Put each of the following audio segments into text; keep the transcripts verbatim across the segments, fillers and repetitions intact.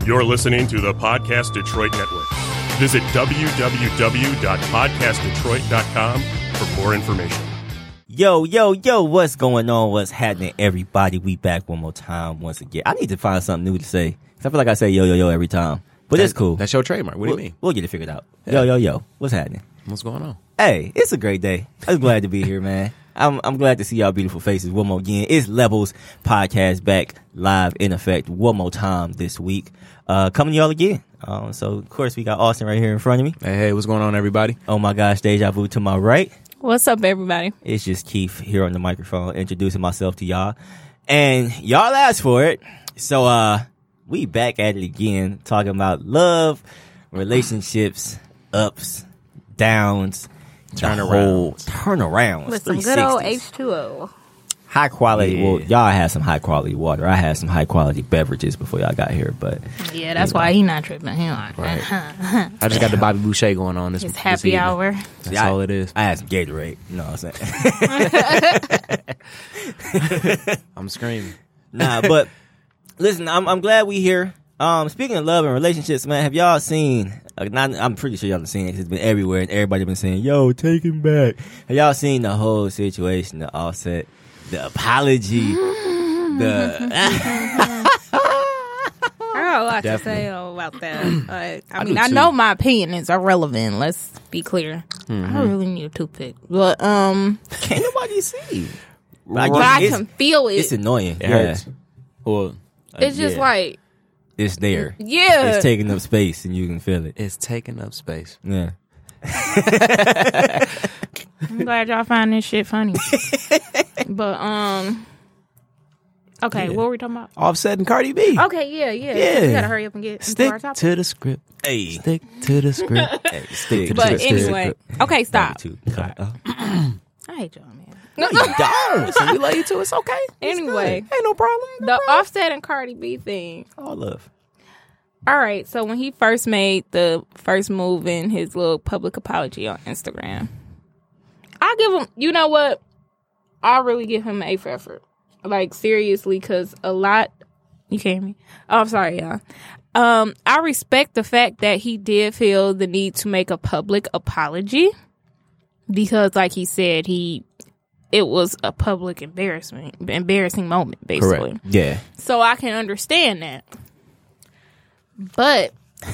You're listening to the Podcast Detroit Network. Visit w w w dot podcast detroit dot com for more information. Yo, yo, yo, what's going on? What's happening, everybody? We back one more time once again. I need to find something new to say. I feel like I say yo, yo, yo every time. But that, it's cool. That's your trademark. What we'll, do you mean? We'll get it figured out. Yeah. Yo, yo, yo. What's happening? What's going on? Hey, it's a great day. I'm glad to be here, man. I'm I'm glad to see y'all beautiful faces one more again. It's Levels Podcast back live in effect one more time this week. Uh, coming to y'all again. Um, so, of course, we got Austin right here in front of me. Hey, hey, what's going on, everybody? Oh, my gosh, Deja Vu to my right. What's up, everybody? It's just Keith here on the microphone introducing myself to y'all. And y'all asked for it. So, uh, we back at it again, talking about love, relationships, ups, downs, turnarounds. Turnarounds. With some good old H two O. High quality. Yeah. Well, y'all had some high quality water. I had some high quality beverages before y'all got here, but yeah, that's why he not tripping. He like, right. I just got the Bobby Boucher going on this. It's this happy evening. hour. That's See, I, all it is. I had some Gatorade. You know what I'm saying? I'm screaming. Nah, but listen, I'm I'm glad we here. Um, speaking of love and relationships, man, have y'all seen? Uh, not, I'm pretty sure y'all have seen it. It's been everywhere, and everybody been saying, "Yo, take him back." Have y'all seen the whole situation? The Offset, the apology, the. I got a lot Definitely. to say about that. Uh, I, I mean, do I too. know my opinion is irrelevant. Let's be clear. Mm-hmm. I don't really need a toothpick, but um, Can't nobody see. Right. but I it's, can feel it. it's annoying. It yeah. hurts. Well, uh, It's just yeah. like, It's there. yeah, It's taking up space, and you can feel it. it's taking up space. Yeah. I'm glad y'all find this shit funny. But um, okay, Yeah. what were we talking about? Offset and Cardi B. Okay, yeah, yeah, Yeah. We gotta hurry up and get into Stick our topic. to the script. Hey. Stick to the script. Hey, stick to the But script. anyway, okay, stop. Two. Uh, I hate y'all, man. no, you don't. So we love you too. It's okay. Anyway, Ain't no problem. the Offset and Cardi B thing. All love. All right, so when he first made the first move in his little public apology on Instagram, I give him, you know what? I really give him an A for effort. Like, seriously, because a lot, you can't hear me? Oh, I'm sorry, y'all. Um, I respect the fact that he did feel the need to make a public apology because, like he said, he it was a public embarrassment, embarrassing moment, basically. Correct. Yeah. So I can understand that. But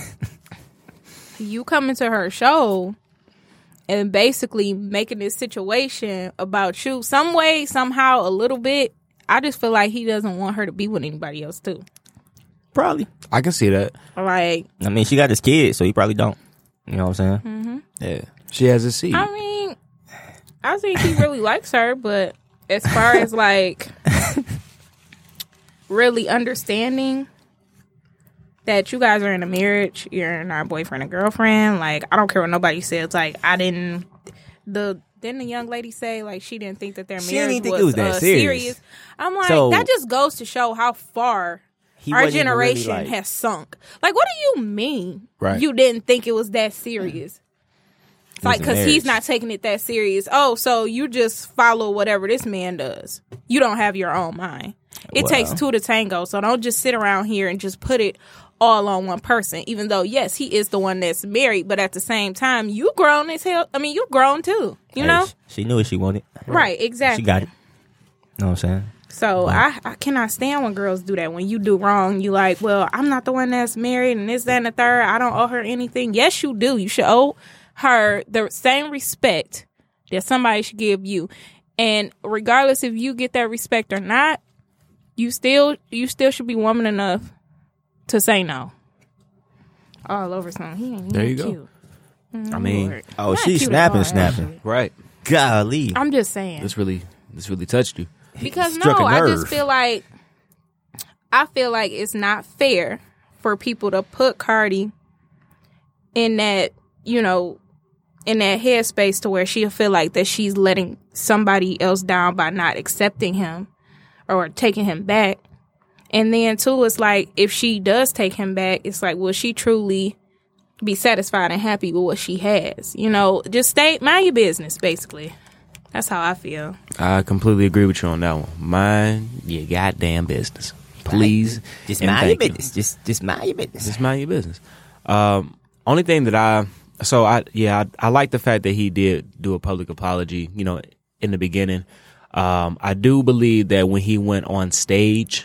you come into her show and basically making this situation about you some way, somehow, a little bit. I just feel like he doesn't want her to be with anybody else, too. Probably. I can see that. Like, I mean, she got his kids, so he probably don't. You know what I'm saying? mm-hmm. Yeah. She has a seed. I mean, I think he really likes her, but as far as, like, really understanding that you guys are in a marriage, you're not boyfriend and girlfriend. Like, I don't care what nobody says. Like, I didn't. The didn't the young lady say like she didn't think that their She marriage didn't think was, it was that uh, serious. serious. I'm like, So- that just goes to show how far He our wasn't even really, generation like- has sunk. Like, what do you mean? Right. You didn't think it was that serious? It's like, a because he's marriage. not taking it that serious. Oh, so you just follow whatever this man does. You don't have your own mind. It Well. takes two to tango. So don't just sit around here and just put it all on one person. Even though, yes, he is the one that's married, but at the same time, you grown as hell. I mean, you grown too. You Hey, know? sh- She knew what she wanted. Right, exactly. She got it. You know what I'm saying? So I, I cannot stand when girls do that. When you do wrong, you like, well, I'm not the one that's married and this, that, and the third. I don't owe her anything. Yes, you do. You should owe her the same respect that somebody should give you. And regardless if you get that respect or not, you still you still should be woman enough to say no. All over something. He ain't, he There ain't you go. cute. I mean, Lord. Oh, Not she's cute at snapping, all, snapping. actually. right. Golly. I'm just saying. This really, this really touched you. Because Struck no, a I nerve. just feel like I feel like it's not fair for people to put Cardi in that, you know, in that headspace to where she'll feel like that she's letting somebody else down by not accepting him or taking him back. And then too, it's like if she does take him back, it's like, will she truly be satisfied and happy with what she has? You know, just stay, mind your business, basically. That's how I feel. I completely agree with you on that one. Mind your goddamn business. please. Just and mind your thank you. business. Just just mind your business. Just mind your business. Um, only thing that I, so I, yeah, I, I like the fact that he did do a public apology, you know, in the beginning. Um, I do believe that when he went on stage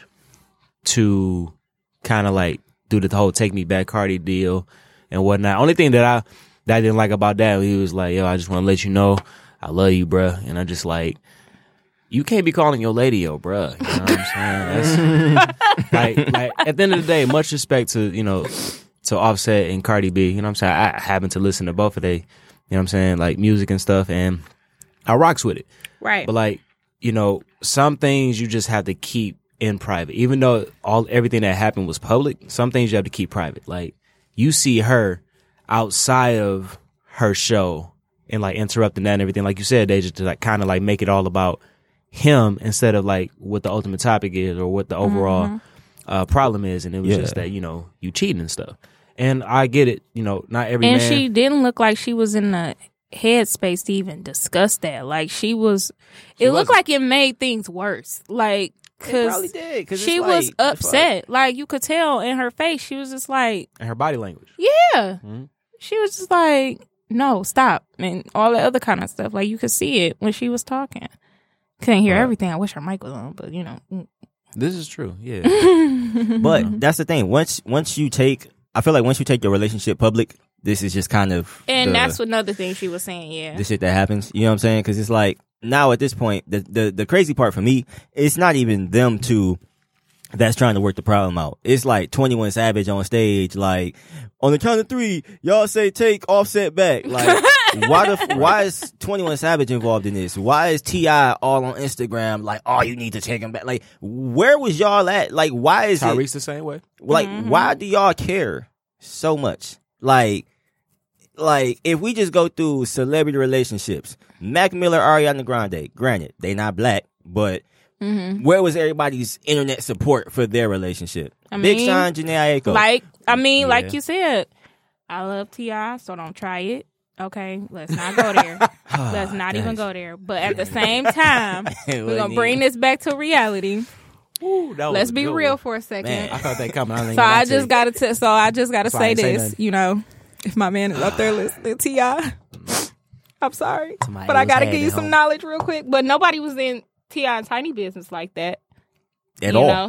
to kind of like do the whole Take Me Back Cardi deal and whatnot, only thing that I, that I didn't like about that, he was like, yo, I just want to let you know I love you, bruh. And I'm just like, you can't be calling your lady yo, bruh. You know what I'm saying? That's, like, like, at the end of the day, much respect to, you know, to Offset and Cardi B. You know what I'm saying? I happen to listen to both of they, you know what I'm saying, like music and stuff, and I rocks with it. Right. But like, you know, some things you just have to keep in private. Even though all everything that happened was public, some things you have to keep private. Like, you see her outside of her show and like interrupting that and everything. Like you said, they just like kind of like make it all about him instead of like what the ultimate topic is or what the overall mm-hmm. uh, problem is. And it was yeah. just that, you know, you cheating and stuff. And I get it, you know, not every and man. she didn't look like she was in the headspace to even discuss that. Like, she was, she it looked wasn't. like it made things worse. Like, because she like, was upset. Like, you could tell in her face, she was just like. And her body language. Yeah. Mm-hmm. She was just like, no, stop. And all that other kind of stuff. Like, you could see it when she was talking. Couldn't hear right. everything. I wish her mic was on, but you know. This is true, yeah. But that's the thing. Once once you take, I feel like once you take your relationship public, this is just kind of. And the, that's another thing she was saying, yeah. The shit that happens. You know what I'm saying? Because it's like, now at this point, the, the, the crazy part for me, it's not even them two that's trying to work the problem out. It's like twenty-one Savage on stage, like, on the count of three, y'all say take Offset back. Like, why the why is twenty-one Savage involved in this? Why is T I all on Instagram like, oh, you need to take him back? Like, where was y'all at? Like, why is Tyrese it the same way? Like, mm-hmm. why do y'all care so much? Like, like if we just go through celebrity relationships, Mac Miller, Ariana Grande, granted they not black, but mm-hmm. where was everybody's internet support for their relationship? I Big mean, Sean, Jhené Aiko. Like, I mean, yeah. like you said, I love T I, so don't try it. Okay, let's not go there. Let's not even go there. But at the same time, we're gonna bring this back to reality. Ooh, let's be real one. for a second. Man, I felt that coming. I so I just gotta t- so I just gotta so say this. Say you know, if my man is up there listening, T I, I'm sorry, Somebody but I gotta give you some home. knowledge real quick. But nobody was in T I and Tiny business like that at you all. Know?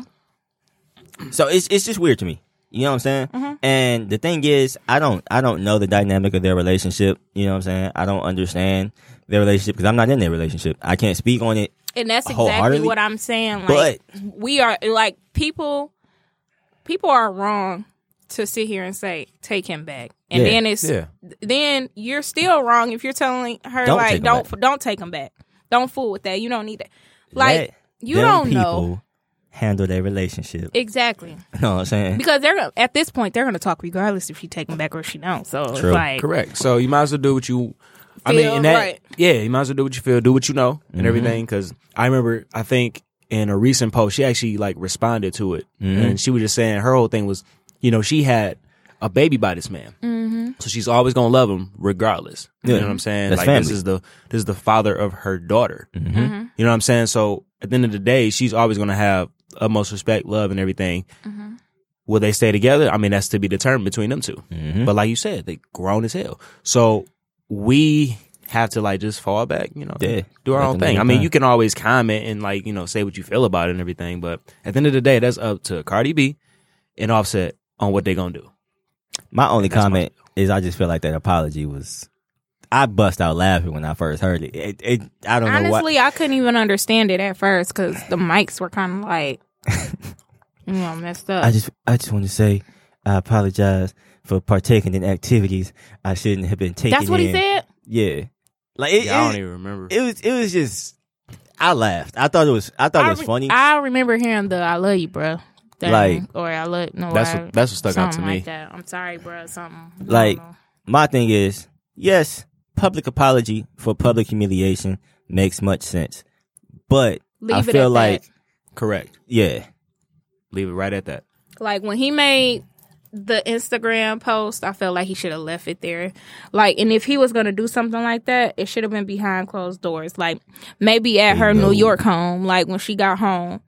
So it's it's just weird to me. You know what I'm saying? Mm-hmm. And the thing is, I don't I don't know the dynamic of their relationship. You know what I'm saying? I don't understand their relationship because I'm not in their relationship. I can't speak on it. And that's exactly what I'm saying. Like, but we are like people. People are wrong to sit here and say take him back, and yeah, then it's yeah. then you're still wrong if you're telling her don't like don't back. don't take him back. Don't fool with that. You don't need that. Like Let you don't know. Handle their relationship exactly. You know what I'm saying? Because they're at this point they're going to talk regardless if she take him back or she don't. So True. It's like correct. So you might as well do what you. I feel, mean, and that, right. yeah, you might as well do what you feel, do what you know, and mm-hmm. everything. Because I remember, I think in a recent post, she actually like responded to it, mm-hmm. and she was just saying her whole thing was, you know, she had a baby by this man, mm-hmm. so she's always gonna love him regardless. Yeah. You know what I'm saying? That's like family. this is the this is the father of her daughter. Mm-hmm. Mm-hmm. You know what I'm saying? So at the end of the day, she's always gonna have utmost respect, love, and everything. Mm-hmm. Will they stay together? I mean, that's to be determined between them two. Mm-hmm. But like you said, they grown as hell. So we have to like just fall back, you know, yeah. do our Let own them thing. do I mean, fine. you can always comment and like, you know, say what you feel about it and everything. But at the end of the day, that's up to Cardi B and Offset on what they gonna do. My only That's comment my- is I just feel like that apology was. I bust out laughing when I first heard it. It, it I don't Honestly, know Honestly, I couldn't even understand it at first because the mics were kind of like, you know, messed up. I just, I just want to say, I apologize for partaking in activities I shouldn't have been taking. That's what in. he said. Yeah, like it, Yeah, I it, don't even remember. It was, it was just. I laughed. I thought it was. I thought I it was re- funny. I remember hearing the "I love you, bro." Thing, Like- or I love no. That's I, what- that's what stuck out to something me. Like that. I'm sorry, bro. Something I Like- don't know. My thing is, yes, public apology for public humiliation makes much sense, but Leave I it feel at like, that. Correct. yeah, Leave it right at that. Like when he made the Instagram post, I felt like he should have left it there. Like, and if he was gonna do something like that, it should have been behind closed doors. Like maybe at her No. New York home, like when she got home,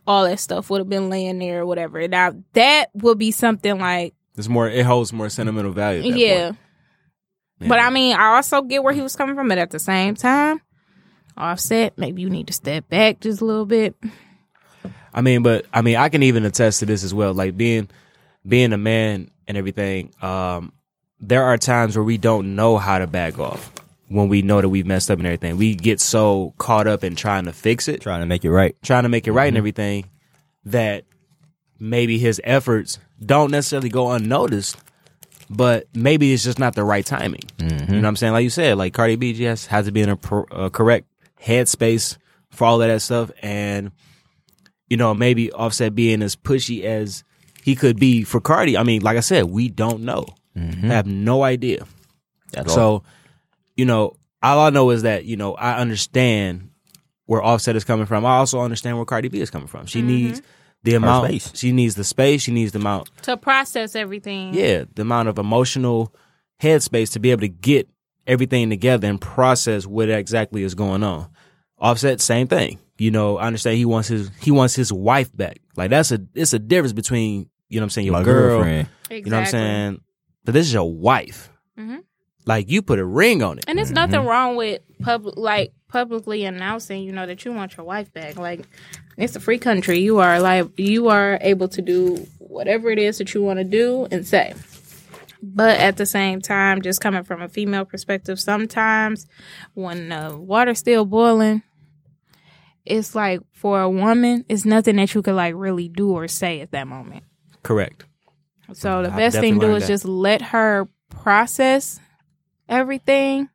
all that stuff would have been laying there or whatever. Now that would be something like It's more. It holds more sentimental value. At that yeah. point. yeah. But I mean, I also get where he was coming from, but at the same time, Offset, maybe you need to step back just a little bit. I mean, but I mean, I can even attest to this as well. Like being being a man and everything. Um, there are times where we don't know how to back off when we know that we've messed up and everything. We get so caught up in trying to fix it, Trying to make it right. trying to make it right and everything, that maybe his efforts don't necessarily go unnoticed, but maybe it's just not the right timing. You know what I'm saying? Like you said, like Cardi B just has to be in a, pro, a correct headspace for all of that stuff. And, you know, maybe Offset being as pushy as he could be for Cardi. I mean, like I said, we don't know. Mm-hmm. I have no idea. At all. So, you know, all I know is that, you know, I understand where Offset is coming from. I also understand where Cardi B is coming from. She Mm-hmm. needs the amount. space. She needs the space. She needs the amount. To process everything. Yeah, the amount of emotional headspace to be able to get everything together and process what exactly is going on. Offset, same thing. You know, I understand he wants his he wants his wife back. Like that's a it's a difference between, you know what I'm saying, your My girl. girlfriend. Exactly. You know what I'm saying? But this is your wife. Mhm. Like you put a ring on it. And there's nothing wrong with public, like publicly announcing, you know, that you want your wife back. Like, it's a free country. You are like you are able to do whatever it is that you want to do and say. But at the same time, just coming from a female perspective, sometimes when the water's still boiling, it's like for a woman, it's nothing that you could like really do or say at that moment. Correct. So the I've best thing to do definitely is learned just let her process everything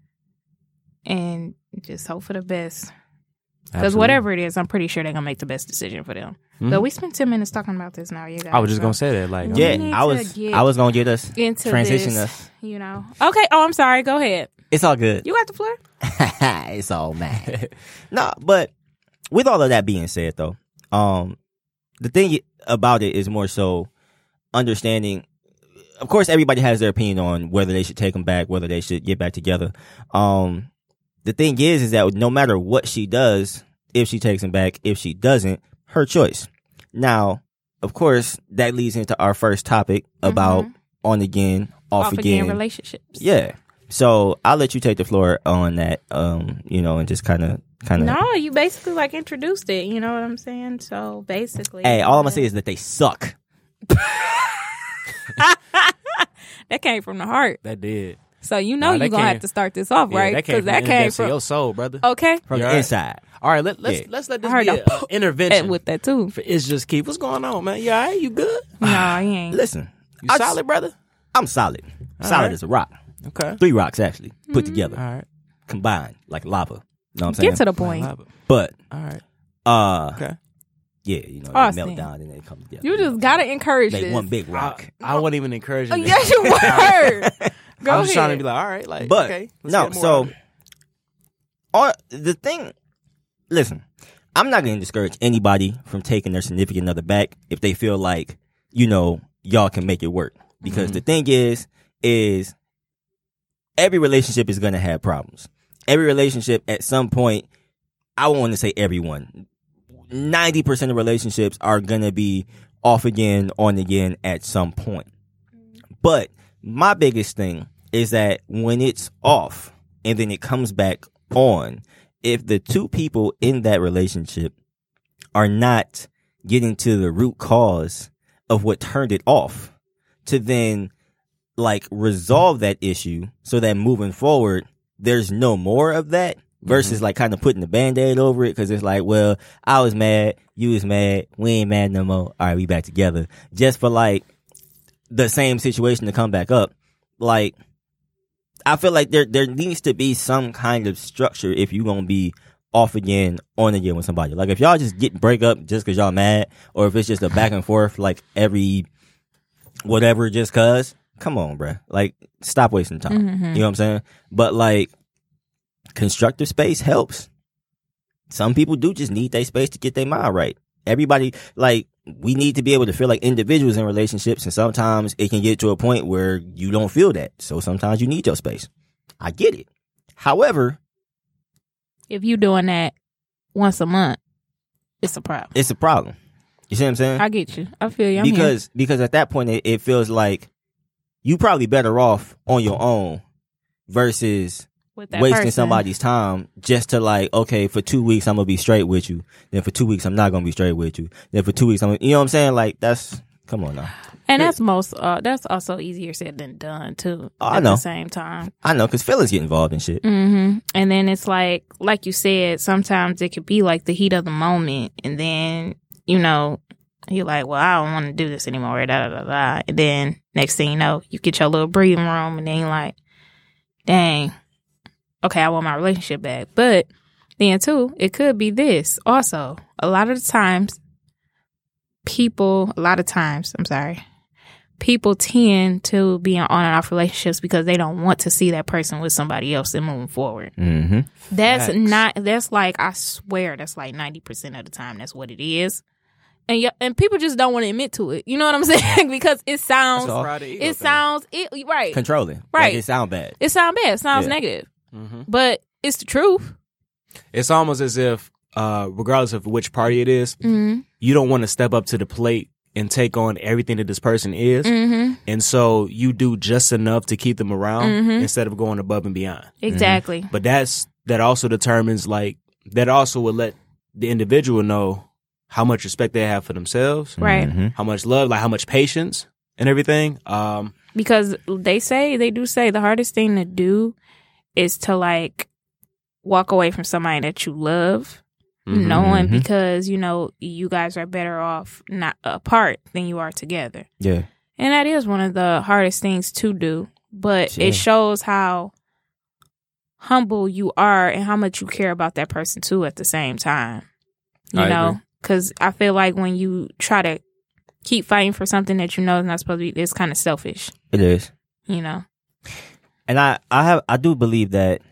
and just hope for the best. Because Absolutely. whatever it is, I'm pretty sure they're going to make the best decision for them. Mhm. But we spent ten minutes talking about this now. You guys. I was just so gonna say that. Like, We Yeah, need I to was get I was gonna get us into transition this, us. You know. Okay. Oh, I'm sorry. Go ahead. It's all good. You got the floor? It's all mad. No, but with all of that being said, though, um, the thing about it is more so understanding. Of course, everybody has their opinion on whether they should take them back, whether they should get back together. Um, the thing is, is that no matter what she does, if she takes him back, if she doesn't, her choice. Now, of course, that leads into our first topic about on again, off, Off again. again relationships. Yeah. So I'll let you take the floor on that, um, you know, and just kind of, kind of. No, you basically like introduced it. You know what I'm saying? So basically, Hey, all I'm gonna say is that they suck. that came from the heart. that did. So you know Nah, you're that gonna came- have to start this off, Yeah, right? that came from, that the came depths of from. your soul, brother. Okay. From You're the right. inside. All right, let, let's Yeah. let's let this I heard be a an intervention. with that too. For It's just Keith. What's going on, man? You all right? You good? No, he ain't. Listen, You I solid, just- brother? I'm solid. Solid right. as a rock. Okay. Three rocks actually put Mm-hmm. together, All right. combined like lava. You know what I'm saying? Get to the point. All But right. uh, Okay. yeah, you know, they Austin. melt down and they come together. You just gotta encourage make this. one big I, rock. I wasn't even encouraging. Oh, it. yes, you were. Go I was just trying to ahead. be like, all right, like, But okay. let's no, get more so of it. all, the thing. Listen, I'm not going to discourage anybody from taking their significant other back if they feel like, you know, y'all can make it work. Because Mm-hmm. the thing is, is every relationship is going to have problems. Every relationship at some point, I won't want to say everyone, ninety percent of relationships are going to be off again, on again at some point. But my biggest thing is that when it's off and then it comes back on, if the two people in that relationship are not getting to the root cause of what turned it off, to then like resolve that issue so that moving forward, there's no more of that versus Mm-hmm. like kind of putting the Band-Aid over it. Cause it's like, well, I was mad. You was mad. We ain't mad no more. All right. We back together just for like the same situation to come back up. Like, I feel like there, there needs to be some kind of structure if you're going to be off again, on again with somebody. Like if y'all just get break up just cause y'all mad, or if it's just a back and forth, like every whatever, just cause, come on, bruh. Like, stop wasting time. Mm-hmm. You know what I'm saying? But like, constructive space helps. Some people do just need their space to get their mind right. Everybody, like, we need to be able to feel like individuals in relationships, and sometimes it can get to a point where you don't feel that. So sometimes you need your space. I get it. However, If you doing that once a month, it's a problem. it's a problem. You see what I'm saying? I get you. I feel you. I'm because because at that point it, it feels like you probably better off on your own versus With that wasting person. somebody's time just to like, okay, for two weeks I'm gonna be straight with you. Then for two weeks I'm not gonna be straight with you. Then for two weeks I'm, you know what I'm saying? Like that's come on now. And that's most. Uh, that's also easier said than done too. Oh, I at know. the same time. I know because feelings get involved in shit. hmm And then it's like, like you said, sometimes it could be like the heat of the moment, and then you know you're like, well, I don't want to do this anymore. Da da da da. And then next thing you know, you get your little breathing room, and then you're like, dang, okay, I want my relationship back. But then too, it could be this also. A lot of the times, people, a lot of times, I'm sorry. People tend to be in on and off relationships because they don't want to see that person with somebody else and moving forward. Mm-hmm. That's Facts. not, that's like, I swear that's like ninety percent of the time that's what it is. And yeah, and people just don't want to admit to it. You know what I'm saying? Because it sounds, That's all. it sounds, it, right. Controlling. Right. Like it sound bad. It sounds bad. It sounds Yeah. negative. Mhm. But it's the truth. It's almost as if, uh, regardless of which party it is, Mm-hmm. you don't want to step up to the plate and take on everything that this person is. Mm-hmm. And so you do just enough to keep them around Mhm. instead of going above and beyond. Exactly. But that's, that also determines like, that also will let the individual know how much respect they have for themselves, Right. Mhm. how much love, like how much patience and everything. Um, Because they say, they do say the hardest thing to do is to like walk away from somebody that you love, mhm. knowing Mhm. because, you know, you guys are better off not apart than you are together. Yeah. And that is one of the hardest things to do. But Yeah. it shows how humble you are and how much you care about that person too at the same time. You I know, agree. because I feel like when you try to keep fighting for something that you know is not supposed to be, it's kind of selfish, It is. you know? And I, I have I do believe that,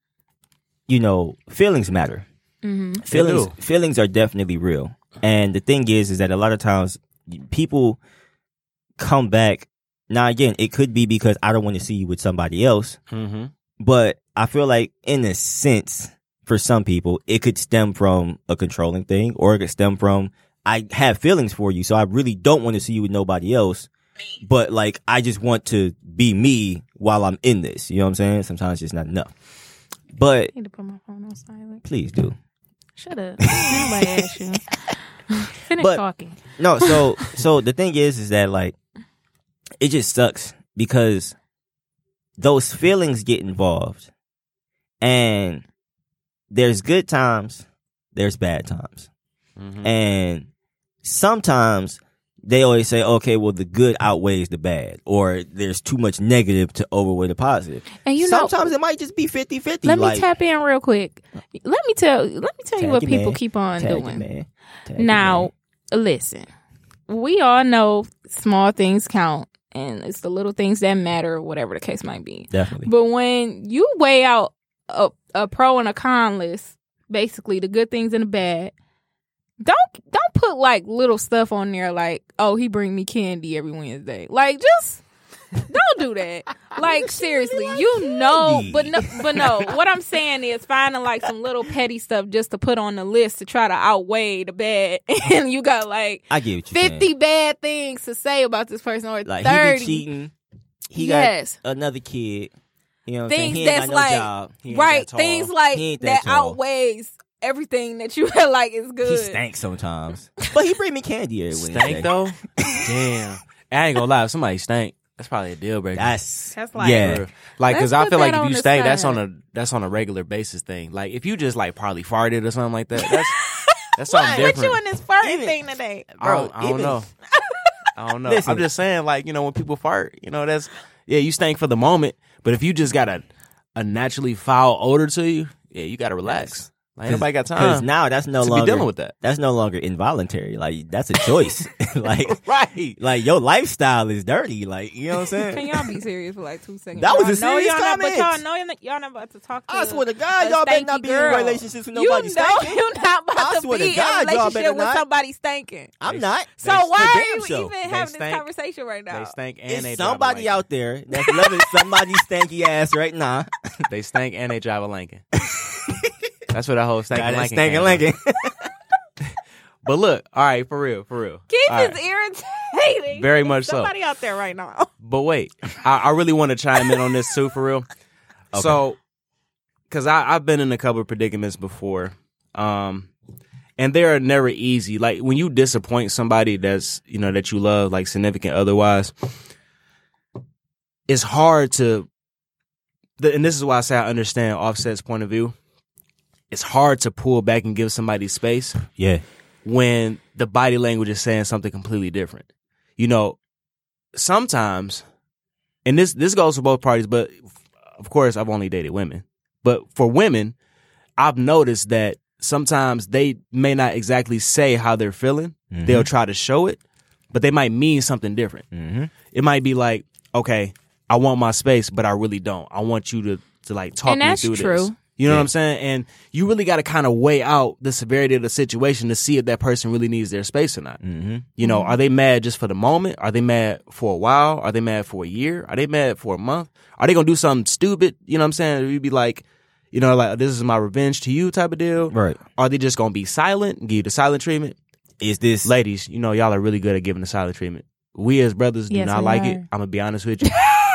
you know, feelings matter. Mm-hmm. Feelings do. feelings are definitely real. And the thing is is that a lot of times people come back. Now again, it could be because I don't want to see you with somebody else, Mm-hmm. but I feel like in a sense for some people it could stem from a controlling thing, or it could stem from I have feelings for you, so I really don't want to see you with nobody else. But like I just want to be me while I'm in this. You know what I'm saying? Sometimes it's just not enough. But I need to put my phone on silent. please do. Shut up. Nobody asked you. Finish But- talking. No, so so the thing is is that like it just sucks because those feelings get involved, and there's good times, there's bad times. Mm-hmm. And sometimes they always say, okay, well, the good outweighs the bad, or there's too much negative to overweigh the positive. And you know, Sometimes it might just be fifty-fifty. let like, me tap in real quick. Let me tell let me tell you Tag what it, people man. keep on tag it, doing. man. Tag it, Now, man. listen. We all know small things count, and it's the little things that matter, whatever the case might be. Definitely. But when you weigh out a, a pro and a con list, basically the good things and the bad, don't don't put like little stuff on there like, oh, he bring me candy every Wednesday. Like, just don't do that. Like, seriously, you know, candy. but no, but no. What I'm saying is finding like some little petty stuff just to put on the list to try to outweigh the bad, and you got like I get what you're fifty saying. bad things to say about this person, or Like, thirty. he be cheating. He Yes. got another kid. You know what I'm saying? Things He ain't that's got no like job. He ain't right, that tall. things like He ain't that, that tall. outweighs everything that you feel like is good. He stank sometimes. But he bring me candy every Wednesday. Stank though? Damn. I ain't gonna lie. If somebody stank, that's probably a deal breaker. That's, That's like- yeah. Like, cause Let's I put feel like that if on you the stank, that's side. on a that's on a regular basis thing. Like, if you just like probably farted or something like that, that's that's something What different. with you in this farting Even- thing today? I don't, Bro, I don't even- know. I don't know. Listen. I'm just saying, like, you know, when people fart, you know, that's yeah, you stank for the moment. But if you just got a a naturally foul odor to you, yeah, you gotta relax. Like, ain't nobody got Because time now that's no to longer be dealing with that. That's no longer involuntary. Like that's a choice. like Right. like your lifestyle is dirty. Like you know what I'm Can saying? y'all be serious for like two seconds? That was Y'all a know serious y'all not, but comment. y'all know y'all not, y'all not about to talk to I swear to a God, y'all better not stanky be girl. in relationships with You nobody know stinking. you're not about I to swear be to God, in a y'all better relationship with not. somebody stinking. I'm not. So They- why for are damn you sure. even They having this stank. conversation right now? They stank and It's they somebody drive a out there that's loving somebody's stanky ass right now. Lincoln. They stank and they drive a Lincoln. That's what that whole stank Got and that Lincoln. stinking came Lincoln. from. But look, all right, for real, for real. Keith All is right. irritating. Very much so. Somebody out there right now. But wait, I, I really want to chime in on this too, for real. Okay. So, because I've been in a couple of predicaments before, um, and they are never easy. Like when you disappoint somebody that's you know that you love, like significant otherwise, it's hard to. The, and this is why I say I understand Offset's point of view. It's hard to pull back and give somebody space. Yeah. When the body language is saying something completely different. You know, sometimes, and this this goes for both parties, but of course I've only dated women. But for women, I've noticed that sometimes they may not exactly say how they're feeling. Mm-hmm. They'll try to show it, but they might mean something different. Mm-hmm. It might be like, okay, I want my space, but I really don't. I want you to, to like talk and me that's through true. this. You know Yeah. what I'm saying? And you really got to kind of weigh out the severity of the situation to see if that person really needs their space or not. Mm-hmm. You know, are they mad just for the moment? Are they mad for a while? Are they mad for a year? Are they mad for a month? Are they going to do something stupid? You know what I'm saying? You'd be like, you know, like, this is my revenge to you type of deal. Right. Are they just going to be silent and give you the silent treatment? Is this Ladies, you know, y'all are really good at giving the silent treatment. We as brothers do Yes, not we like are. it. I'm going to be honest with you.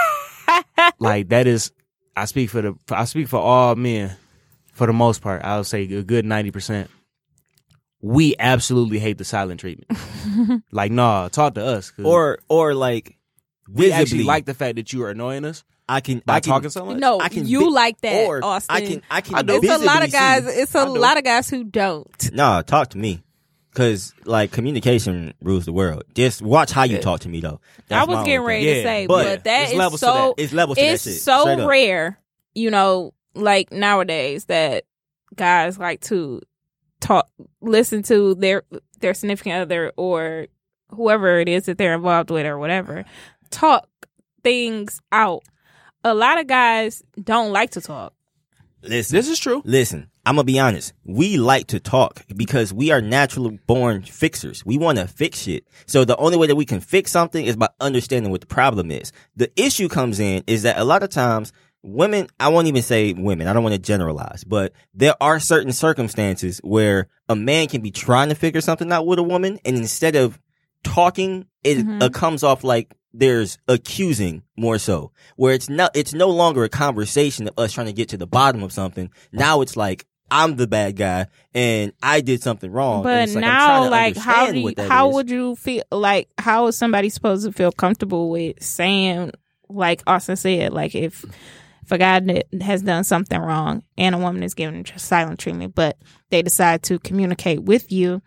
Like, that is, I speak for the, I speak for all men. For the most part, I would say a good ninety percent. We absolutely hate the silent treatment. Like, nah, talk to us. 'Cause or or like we visibly actually like the fact that you are annoying us I can by I can, talking so much. No, I can you vi- like that, or Austin. I can I can I do. It's a lot visibly of guys. see- It's a I do. lot of guys who don't. No, talk to me. Cause like communication rules the world. Just watch how you talk to me though. That's I was my getting only ready thing. to Yeah, say, but but, that it's is levels to so. that. It's levels to it's that shit. so Straight up. rare, you know, like nowadays that guys like to talk, listen to their their significant other or whoever it is that they're involved with or whatever, talk things out. A lot of guys don't like to talk. Listen, This is true. listen. I'm gonna be honest. We like to talk because we are naturally born fixers. We want to fix shit. So the only way that we can fix something is by understanding what the problem is. The issue comes in is that a lot of times women, I won't even say women, I don't want to generalize, but there are certain circumstances where a man can be trying to figure something out with a woman, and instead of talking, it Mhm. uh, comes off like there's accusing more so, where it's not, it's no longer a conversation of us trying to get to the bottom of something. Now it's like, I'm the bad guy and I did something wrong. And But it's like, I'm now, trying to like, how understand do you, what that how is. would you feel? Like, how is somebody supposed to feel comfortable with saying, like Austin said, like if if a guy that has done something wrong and a woman is given silent treatment, but they decide to communicate with you,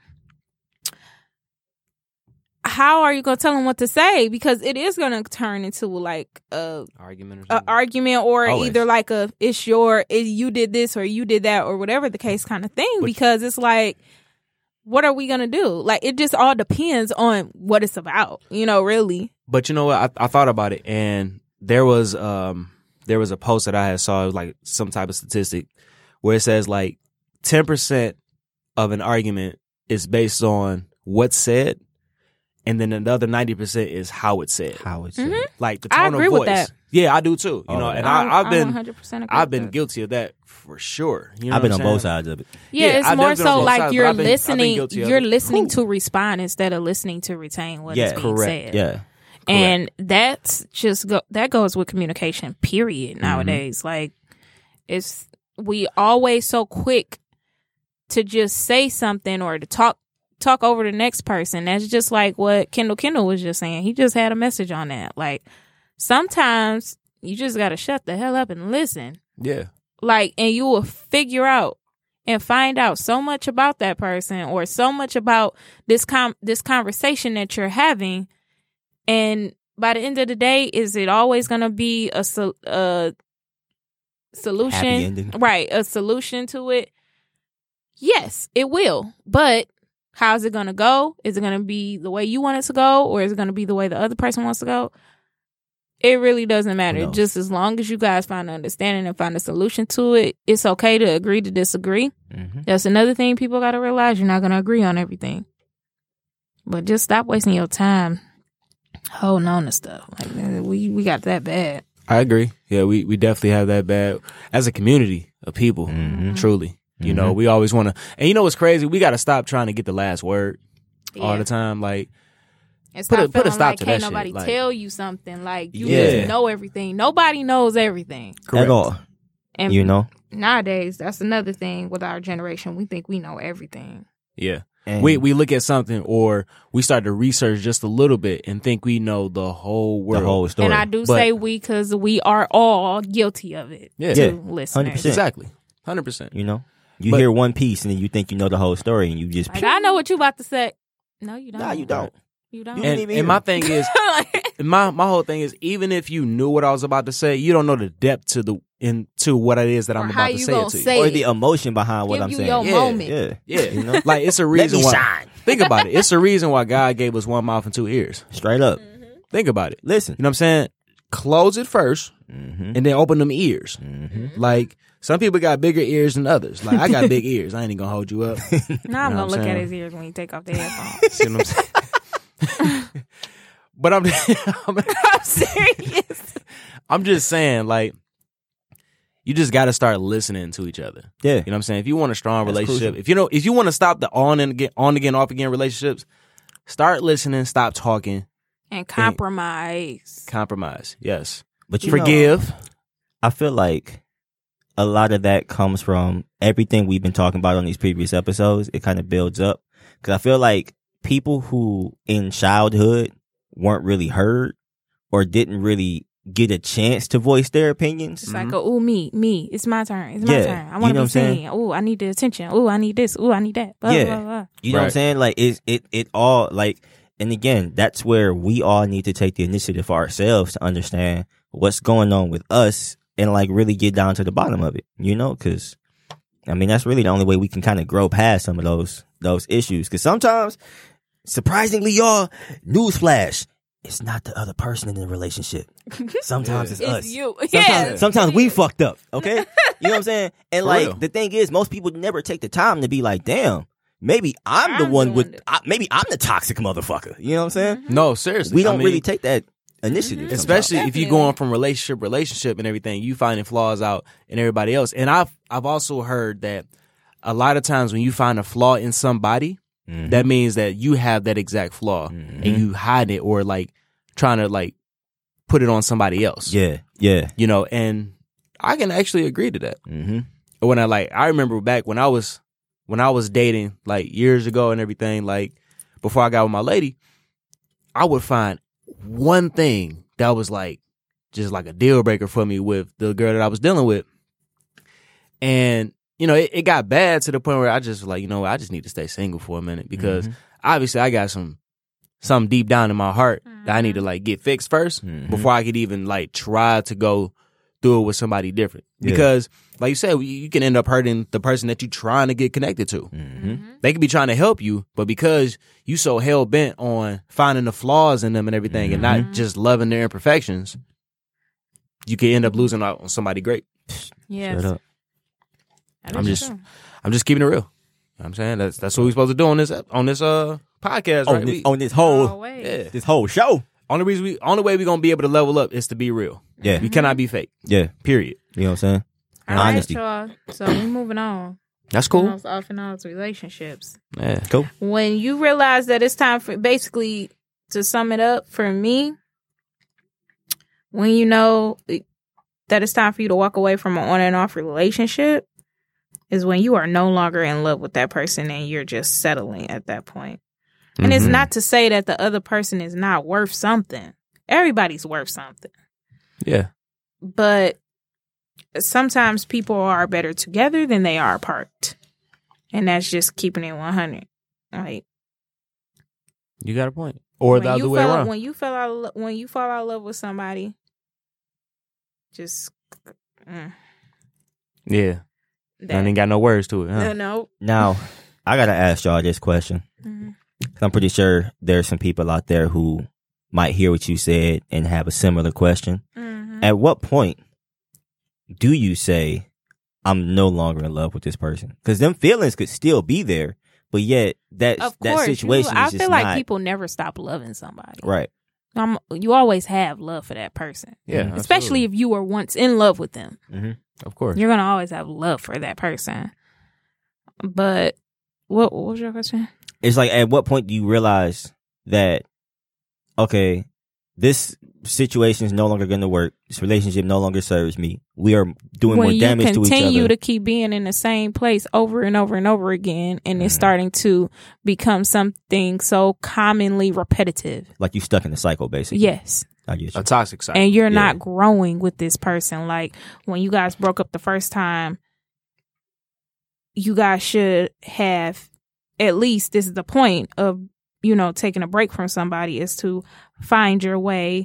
how are you going to tell them what to say? Because it is going to turn into like a, Argument or a something. argument, or Always. either like a it's your it, you did this or you did that or whatever the case kind of thing. But- because it's like, what are we gonna do? Like, it just all depends on what it's about, you know, really. But you know what? I, I thought about it, and there was um there was a post that I had saw, it was like some type of statistic where it says like ten percent of an argument is based on what's said, and then another ninety percent is how it's said. How it's Mhm. Like the I tone agree of with voice. that. Yeah, I do too. You Oh, know, yeah. and I, I, I've I been one hundred percent agree I've with been that. guilty of that for sure. You know I've been what on I'm both saying? sides of it. Yeah, Yeah, it's I've more never been on so both like sides, but you're I've been- I've been listening. guilty of You're it. listening to respond instead of listening to retain what Yeah, is being correct. said. Yeah. And that's just go that goes with communication, period, Mm-hmm. nowadays. Like, it's we always so quick to just say something or to talk talk over the next person. That's just like what Kendall Kendall was just saying. He just had a message on that. Like, sometimes you just gotta shut the hell up and listen. Yeah. Like, and you will figure out and find out so much about that person or so much about this com this conversation that you're having. And by the end of the day, is it always going to be a, sol- a solution? Happy ending. Right, a solution to it? Yes, it will. But how's it going to go? Is it going to be the way you want it to go, or is it going to be the way the other person wants to go? It really doesn't matter. knows? Just as long as you guys find an understanding and find a solution to it, it's okay to agree to disagree. Mm-hmm. That's another thing people got to realize. You're not going to agree on everything. But just stop wasting your time holding on to stuff. Like, man, we, we got that bad. I agree. Yeah, we, we definitely have that bad as a community of people. Mhm. Truly. You know, we always want to, and you know what's crazy? We got to stop trying to get the last word all Yeah. the time. Like, And Put stop a- put a feeling stop like to can't that shit, nobody like- tell you something. Like you Yeah. just know everything. Nobody knows everything. correct. At all. And You know? nowadays, that's another thing with our generation. We think we know everything. Yeah. And We we look at something or we start to research just a little bit and think we know the whole world. the whole story. And I do But- say we because we are all guilty of it. Yeah. To Yeah. listeners. one hundred percent. Exactly. one hundred percent. You know? You But- hear one piece and then you think you know the whole story and you just... Like, I know what you about to say. No, you don't. Nah, you don't. You don't. You didn't And, even and hear my me. thing is, my my whole thing is, even if you knew what I was about to say, you don't know the depth to the into what it is that Or I'm how about to you say gonna it to you. say Or it. the emotion behind what Give I'm you saying. your Yeah. moment. Yeah. Yeah, You know? like it's a Let reason me why. shine. Think about it. It's a reason why God gave us one mouth and two ears. Straight up. Think about it. Listen. You know what I'm saying? Close it first, Mm-hmm. and then open them ears. Mm-hmm. Like some people got bigger ears than others. Like I got big ears. I ain't even gonna hold you up. Now I'm You know gonna what I'm look at saying? his ears when you take off the headphones. See what I'm saying? But I'm, I'm I'm serious. I'm just saying, like, you just got to start listening to each other. Yeah. You know what I'm saying? If you want a strong That's relationship, crucial. if you know, if you want to stop the on and again, on again, off again relationships, start listening, stop talking, And compromise. compromise. Yes, But you know, forgive. I feel like a lot of that comes from everything we've been talking about on these previous episodes. It kind of builds up because I feel like people who in childhood weren't really heard or didn't really get a chance to voice their opinions. It's like, oh, me, me. It's my turn. It's my Yeah. turn. I You want know to what I'm be saying? seen. Oh, I need the attention. Oh, I need this. Oh, I need that. Blah, Yeah. blah, blah. You know what I'm Right. saying? Like it, it, it all like, and again, that's where we all need to take the initiative for ourselves to understand what's going on with us and like really get down to the bottom of it, you know? Cause I mean, that's really the only way we can kind of grow past some of those, those issues. Cause sometimes, surprisingly, y'all, newsflash, it's not the other person in the relationship. Sometimes it's It's us. you. Sometimes, Yeah. sometimes we fucked up, okay? You know what I'm saying? And For like, real. the thing is, most people never take the time to be like, damn, maybe I'm, the I'm one the with, one that- I, maybe I'm the toxic motherfucker. You know what I'm saying? No, seriously, We don't I mean, really take that initiative. especially sometimes. if you're going from relationship relationship and everything, you finding flaws out in everybody else. And I've I've also heard that a lot of times when you find a flaw in somebody, Mhm. that means that you have that exact flaw Mhm. and you hide it or like trying to like put it on somebody else. Yeah, yeah. You know, and I can actually agree to that. Mm-hmm. When I like I remember back when I was when I was dating like years ago and everything, like before I got with my lady, I would find one thing that was like just like a deal breaker for me with the girl that I was dealing with. And, you know, it, it got bad to the point where I just was like, you know what, I just need to stay single for a minute because Mhm. obviously I got some something deep down in my heart that I need to like get fixed first Mhm. before I could even like try to go through it with somebody different. Yeah. Because like you said, you you can end up hurting the person that you're trying to get connected to. Mm-hmm. They could be trying to help you, but because you so hell bent on finding the flaws in them and everything and not just loving their imperfections, you can end up losing out on somebody great. Yes. Shut up. That I'm is just true. I'm just keeping it real. You know what I'm saying? That's that's what we're supposed to do on this on this uh podcast, On right? this, We- on this whole, Always. yeah. this whole show. Only reason we only way we're gonna be able to level up is to be real. Yeah, We cannot be fake. yeah. Period. You know what I'm saying? All right, Honesty. y'all. So we moving on. That's cool. Those off and on relationships. Yeah. Cool. When you realize that it's time for, basically, to sum it up for me, when you know that it's time for you to walk away from an on and off relationship, is when you are no longer in love with that person and you're just settling at that point. And it's Mhm. not to say that the other person is not worth something. Everybody's worth something. Yeah. But sometimes people are better together than they are apart. And that's just keeping it one hundred. Like, You got a point. Or when the other you way fell, around. When you fell out, of lo- when you fall out of love with somebody, just mm, Yeah. that. I ain't got no words to it. Huh? no, no. Now, I gotta ask y'all this question. Mhm. 'Cause I'm pretty sure there's some people out there who might hear what you said and have a similar question. Mhm. At what point do you say, I'm no longer in love with this person? Because them feelings could still be there, but yet that Of that course, situation you, I is just feel like not people never stop loving somebody. right. Um, you always have love for that person, Yeah. especially if you were once in love with them. Mm-hmm. Of course. You're gonna always have love for that person. But what, what was your question? It's like, at what point do you realize that, okay, this situation is no longer going to work. This relationship no longer serves me. We are doing when more damage to each other. When you continue to keep being in the same place over and over and over again, and it's mm. starting to become something so commonly repetitive. Like you stuck in a cycle, basically. Yes. I get you. A toxic cycle. And you're yeah. not growing with this person. Like when you guys broke up the first time, you guys should have, at least this is the point of, you know, taking a break from somebody, is to find your way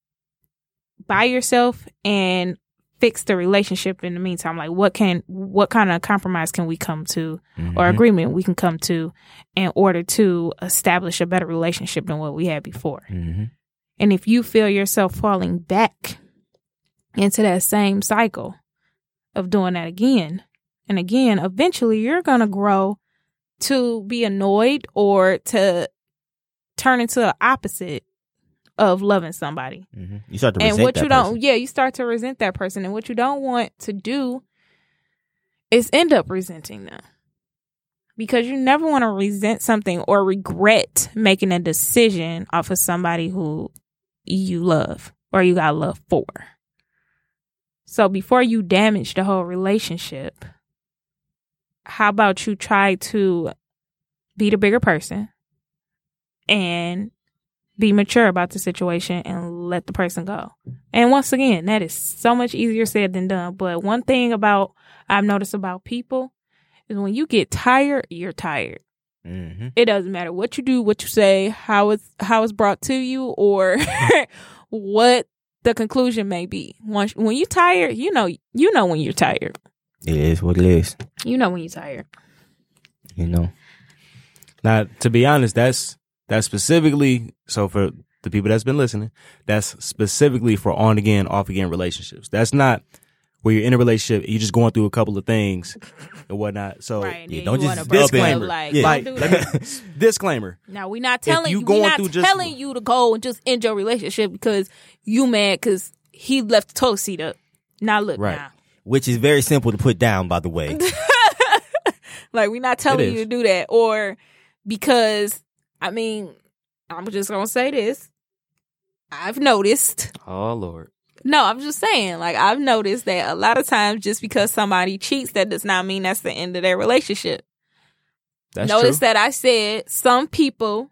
by yourself and fix the relationship in the meantime. Like what can, what kind of compromise can we come to mm-hmm. or agreement we can come to in order to establish a better relationship than what we had before. Mm-hmm. And if you feel yourself falling back into that same cycle of doing that again and again, eventually you're going to grow to be annoyed or to turn into the opposite of loving somebody. Mm-hmm. You start to and resent what that you don't, person. yeah, you start to resent that person. And what you don't want to do is end up resenting them, because you never want to resent something or regret making a decision off of somebody who you love or you got love for. So before you damage the whole relationship, how about you try to be the bigger person and be mature about the situation and let the person go. And once again, that is so much easier said than done. But one thing about I've noticed about people is when you get tired, you're tired. Mm-hmm. It doesn't matter what you do, what you say, how it's how it's brought to you, or what the conclusion may be. Once when you're tired, you know you know when you're tired. It is what it is. You know when you're tired. You know. Now, to be honest, that's that's specifically, so for the people that's been listening, that's specifically for on again, off again relationships. That's not where you're in a relationship, you're just going through a couple of things and whatnot. So right, yeah, don't just disclaimer. Like, yeah. like don't do let that. me, disclaimer. Now we're not telling you you, going we're not through just- telling you to go and just end your relationship because you mad because he left the toilet seat up. Now look, Right. now. Which is very simple to put down, by the way. Like we're not telling It you is. to do that, or because I mean, I'm just gonna say this. I've noticed. Oh Lord. No, I'm just saying, like, I've noticed that a lot of times just because somebody cheats, that does not mean that's the end of their relationship. That's Notice true. that I said some people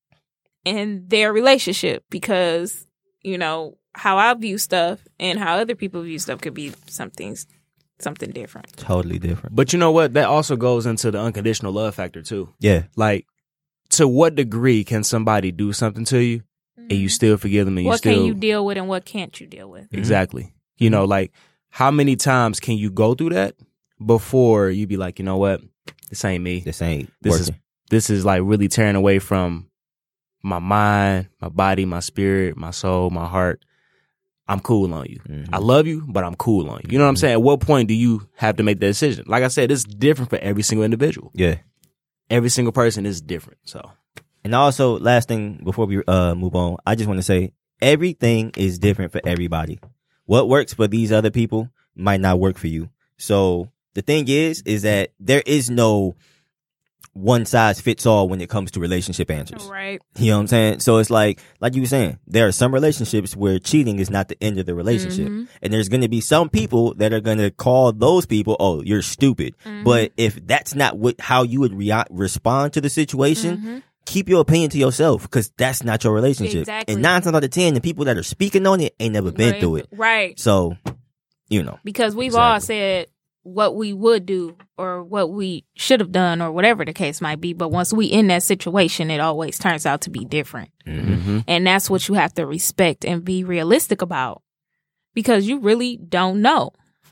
in their relationship, because, you know, how I view stuff and how other people view stuff could be something, something different. Totally different. But you know what? That also goes into the unconditional love factor too. Yeah. Like, to what degree can somebody do something to you and you still forgive them and you What still can you deal with and what can't you deal with? exactly? You know, like how many times can you go through that before you be like, you know what, this ain't me. This ain't This working. is this is like really tearing away from my mind, my body, my spirit, my soul, my heart. I'm cool on you. Mhm. I love you, but I'm cool on you. You know what I'm saying? At what point do you have to make that decision? Like I said, it's different for every single individual. Yeah. Every single person is different. So And also, last thing before we uh, move on, I just want to say everything is different for everybody. What works for these other people might not work for you. So the thing is, is that there is no one size fits all when it comes to relationship answers. Right. You know what I'm saying? So it's like, like you were saying, there are some relationships where cheating is not the end of the relationship. Mm-hmm. And there's going to be some people that are going to call those people, oh, you're stupid. Mm-hmm. But if that's not what, how you would rea- respond to the situation, Mm-hmm. keep your opinion to yourself, because that's not your relationship. Exactly. And nine times out of ten, the people that are speaking on it ain't never been Right. through it. Right. So, you know. Because we've Exactly. all said what we would do or what we should have done or whatever the case might be. But once we in that situation, it always turns out to be different. mm-hmm. And that's what you have to respect and be realistic about, because you really don't know.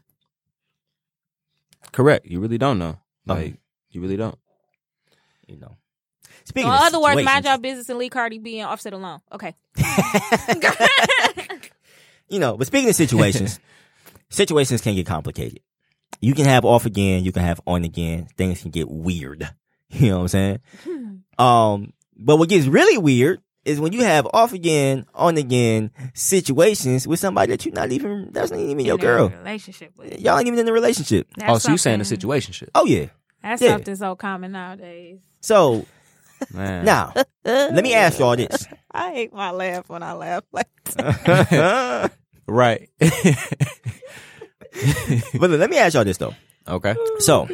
correct. You really don't know. Like, Um, you really don't. You know. In Speaking of other words, mind situations- your business and leave Cardi B and Offset alone. Okay. You know, but speaking of situations, situations can get complicated. You can have off again, you can have on again. Things can get weird. You know what I'm saying? Um, but what gets really weird is when you have off again, on again situations with somebody that you're not even, that's not even your In a girl. relationship with. Y'all ain't even in a relationship. That's Oh, so you saying the something- situation shit. Oh yeah. That's Yeah. something so common nowadays. So Man. now, let me ask y'all this. I hate my laugh when I laugh like that. Right. But let me ask y'all this though. Okay. So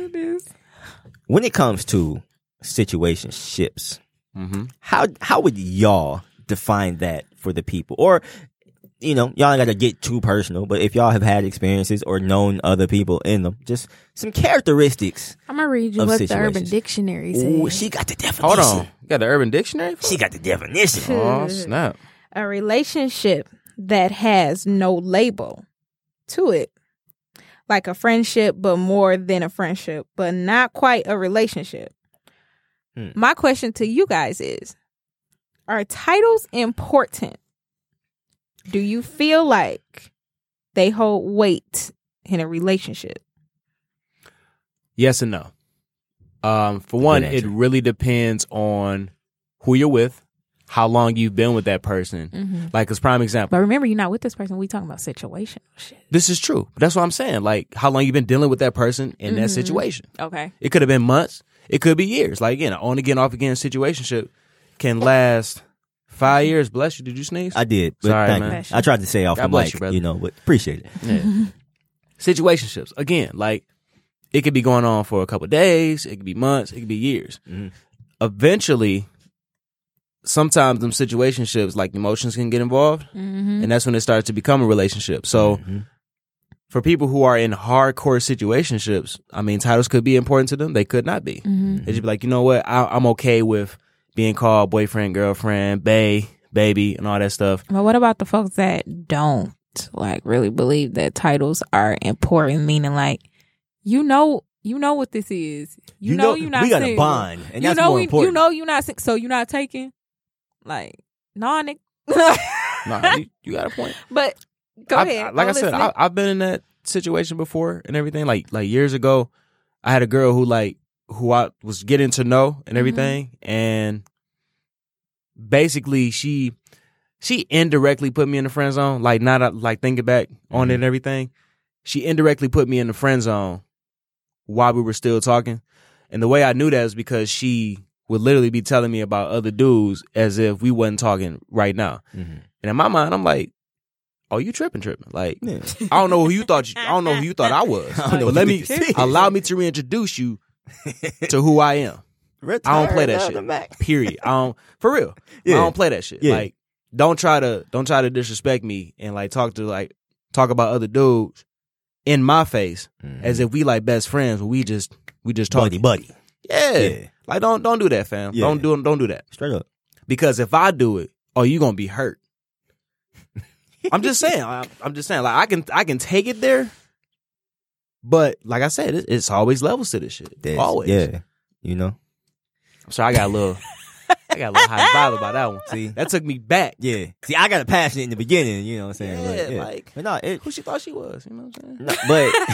when it comes to situationships, Mm-hmm. how how would y'all define that for the people? Or, you know, y'all ain't got to get too personal, but if y'all have had experiences or known other people in them, just some characteristics. I'm gonna read you Of what the Urban situations. Dictionary says. Ooh, she got the definition. Hold on. You got the Urban Dictionary? She got the definition. Oh, snap. A relationship that has no label to it. Like a friendship, but more than a friendship, but not quite a relationship. Hmm. My question to you guys is, are titles important? Do you feel like they hold weight in a relationship? Yes and no. Um, for one, Good it answer. really depends on who you're with, how long you've been with that person. Mm-hmm. Like, as prime example, But remember, you're not with this person. We talking about situational shit. this is true. That's what I'm saying. Like, how long you've been dealing with that person in that Mhm. situation. Okay. It could have been months. It could be years. Like, again, an on again, off again situationship can last five years. Bless you. Did you sneeze? I did. But Sorry, thank man. you. I tried to say off God the bless mic, you, you, brother. know, but appreciate it. Yeah. Situationships. Again, like, it could be going on for a couple of days. It could be months. It could be years. Mhm. Eventually, sometimes them situationships, like, emotions can get involved. Mm-hmm. And that's when it starts to become a relationship. So, Mhm. for people who are in hardcore situationships, I mean, titles could be important to them. They could not be. Mm-hmm. They just be like, you know what? I, I'm okay with being called boyfriend, girlfriend, bae, baby, and all that stuff. But what about the folks that don't like really believe that titles are important? Meaning, like, you know, you know what this is. You, know, you're not. we got a single. bond, and you that's know, more we, important. you know, you're not. sing- So you're not taking, like, nah, nigga. Nah, you, you got a point. But go I- ahead. I- like I'm I said, listening. I, I've been in that situation before and everything. Like like years ago, I had a girl who like who I was getting to know and everything, and basically she she indirectly put me in the friend zone. Like not uh, like thinking back on it and everything, she indirectly put me in the friend zone while we were still talking. And the way I knew that was because she would literally be telling me about other dudes as if we wasn't talking right now. Mhm. And in my mind, I'm like, oh, you tripping, tripping. Like, Yeah. I don't know who you thought you, I don't know who you thought I was. I don't know But what let you me, think you allow me to reintroduce you to who I am. I don't play that Return of shit. the Mac. Period. I don't, for real. Yeah. I don't play that shit. Yeah. Like, don't try to, don't try to disrespect me and like talk to like, talk about other dudes in my face as if we like best friends when we just, we just buddy, talking. buddy. Yeah. Yeah. Like, don't, don't do that, fam. Yeah. Don't do, don't do that. Straight up. Because if I do it, oh, you gonna be hurt. I'm just saying. I, I'm just saying. Like I can, I can take it there, but like I said, it, it's always levels to this shit. That's- always. Yeah. You know? So I got a little, I got a little high vibe about that one. See? That took me back. Yeah. See, I got a passion in the beginning, you know what I'm saying? Yeah, But, like- but no, it, Who she thought she was? You know what I'm saying? no,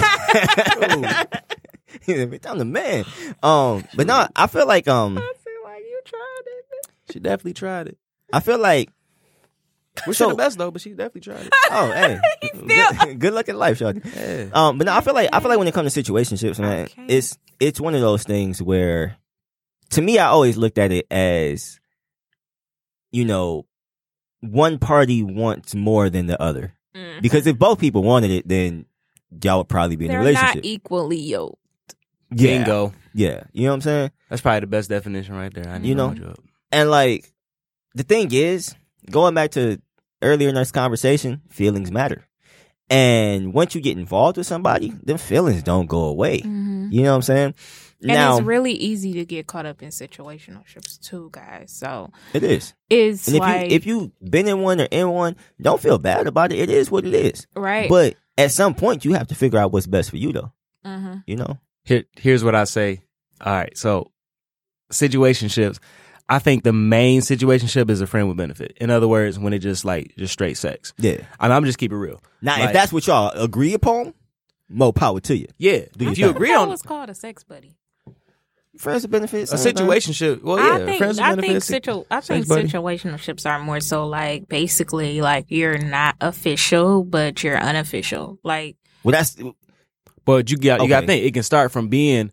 but yeah, but I'm the man. Um, but no, I feel like um, I feel like you tried it. She definitely tried it. I feel like Wish So- her the best though, but she definitely tried it. oh hey, good, good luck in life, shawty. Yeah. Um, but no, I feel like I feel like when it comes to situationships, man, Okay. it's it's one of those things where, to me, I always looked at it as, you know, one party wants more than the other. Mm. Because if both people wanted it, then y'all would probably be in They're a relationship. not equally yoked. yeah, Bingo. yeah, you know what I'm saying? That's probably the best definition right there. I You know? you up. And like, the thing is, going back to earlier in this conversation, feelings matter. And once you get involved with somebody, them feelings don't go away. Mm-hmm. You know what I'm saying? And Now, it's really easy to get caught up in situationships too, guys. So it is. it's And if like you if you been in one or in one, don't feel bad about it. It is what it is. right. But at some point, you have to figure out what's best for you, though. mm-hmm. You know? Here, here's what I say. All right, so situationships. I think the main situationship is a friend with benefit. In other words, when it just like just straight sex. Yeah. And I'm just keep it real. Now, Like, if that's what y'all agree upon, more power to you. yeah, Do if your you thing. agree that on was called a sex buddy. Friends with benefits. a same thing. situationship, well, I yeah, think friends with I think benefits. situ- I sex think buddy. situationships are more so like basically like you're not official, but you're unofficial. Like Well, that's But you got you got to Okay. think it can start from being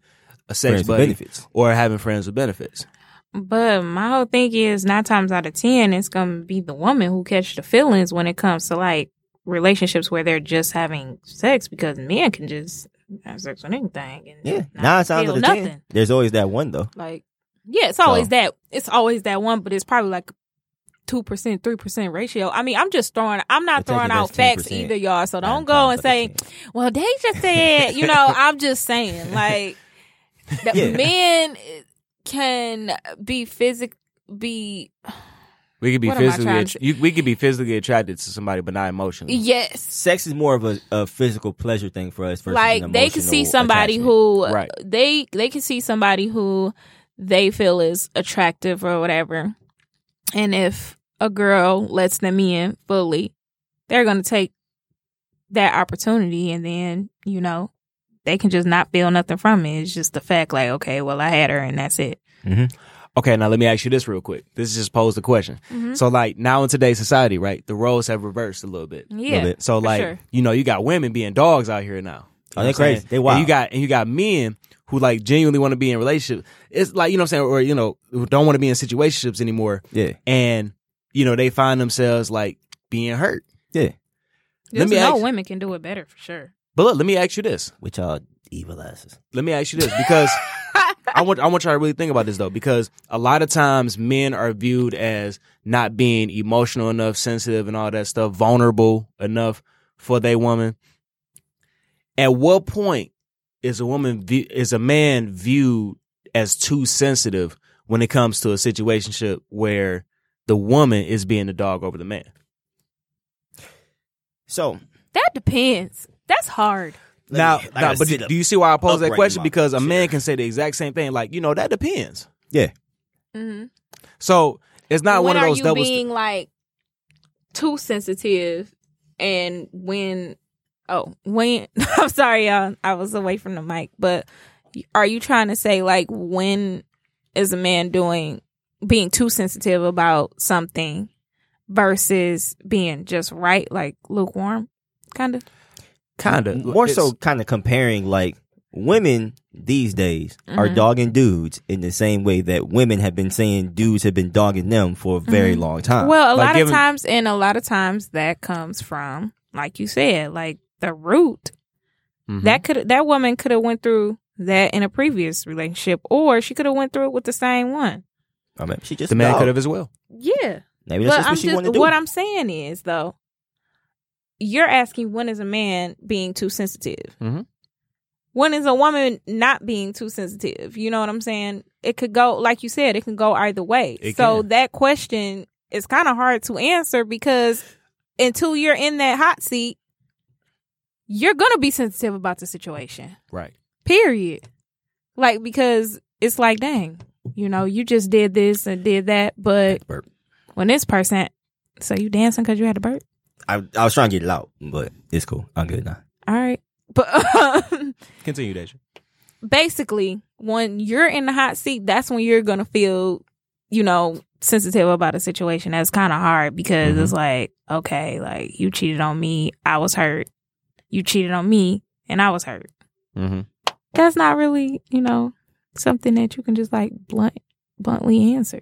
a sex Friends with buddy benefits. or having friends with benefits. But my whole thing is nine times out of ten, it's going to be the woman who catch the feelings when it comes to like relationships where they're just having sex, because men can just have sex with anything. And Yeah, not nine times feel out of nothing. ten. There's always that one though. Like, yeah, it's always So- that. It's always that one, but it's probably like two percent, three percent ratio. I mean, I'm just throwing, I'm not But take throwing it out as facts ten percent. either, y'all. So don't Nine go times and out of say, ten. well, they just said, you know, I'm just saying, like, that Yeah. men can be physic, be, We could be What am I physically trying att- to- you, we could be physically attracted to somebody, but not emotionally. yes. Sex is more of a, a physical pleasure thing for us. Versus Like an they can see emotional somebody attachment. who Right. they they can see somebody who they feel is attractive or whatever, and if a girl lets them in fully, they're gonna take that opportunity, and then you know they can just not feel nothing from it. It's just the fact, like, okay, well, I had her, and that's it. Okay, now let me ask you this real quick. This is just pose the question. Mm-hmm. So, like, now in today's society, right, the roles have reversed a little bit. Yeah, bit. So, for like, sure. you know, you got women being dogs out here now. You Oh, know they what I'm crazy. saying? They wild. And you got and you got men who like genuinely want to be in relationships. It's like, you know what I'm saying, or you know, who don't want to be in situationships anymore. Yeah, And you know, they find themselves like being hurt. yeah. Let Just me know ask- women can do it better for sure. But look, let me ask you this. With y'all evil asses. Let me ask you this because I want I want y'all to really think about this though, because a lot of times men are viewed as not being emotional enough, sensitive, and all that stuff, vulnerable enough for their woman. At what point is a woman view, is a man viewed as too sensitive when it comes to a situationship where the woman is being the dog over the man? So That depends. That's hard. let Now, me- I now gotta but sit do, up do you see why I pose that upright in question? my Because a chair. man can say the exact same thing, like, you know, that depends. Yeah, Mm-hmm. So it's not when one of are those you double. being like too sensitive, and when oh when I'm sorry, y'all, I was away from the mic, but are you trying to say like when is a man doing being too sensitive about something versus being just right, like lukewarm, kind of? Kind of more so kind of comparing like women these days are Mhm. dogging dudes in the same way that women have been saying dudes have been dogging them for a very Mhm. long time. Well, a Like lot giving- of times, and a lot of times that comes from, like you said, like the root. Mhm. That could that woman could have went through that in a previous relationship, or she could have went through it with the same one. I mean, she just the man dog. could have as well. Yeah, Maybe that's but just I'm what she just wanted to do. what I'm saying is though, you're asking when is a man being too sensitive? Mhm. When is a woman not being too sensitive? You know what I'm saying? It could go, like you said, it can go either way. It so can. that question is kind of hard to answer because until you're in that hot seat, you're gonna be sensitive about the situation. Right. Period. Like, because it's like, dang, you know, you just did this and did that, but Burp. when this person, so you dancing because you had a burp? I, I was trying to get it out, but it's cool. I'm good now. All right. But Continue, Deja. basically, when you're in the hot seat, that's when you're going to feel, you know, sensitive about a situation. That's kind of hard because Mhm. it's like, okay, like you cheated on me, I was hurt. You cheated on me and I was hurt. Mm-hmm. That's not really, you know, something that you can just like blunt, bluntly answer.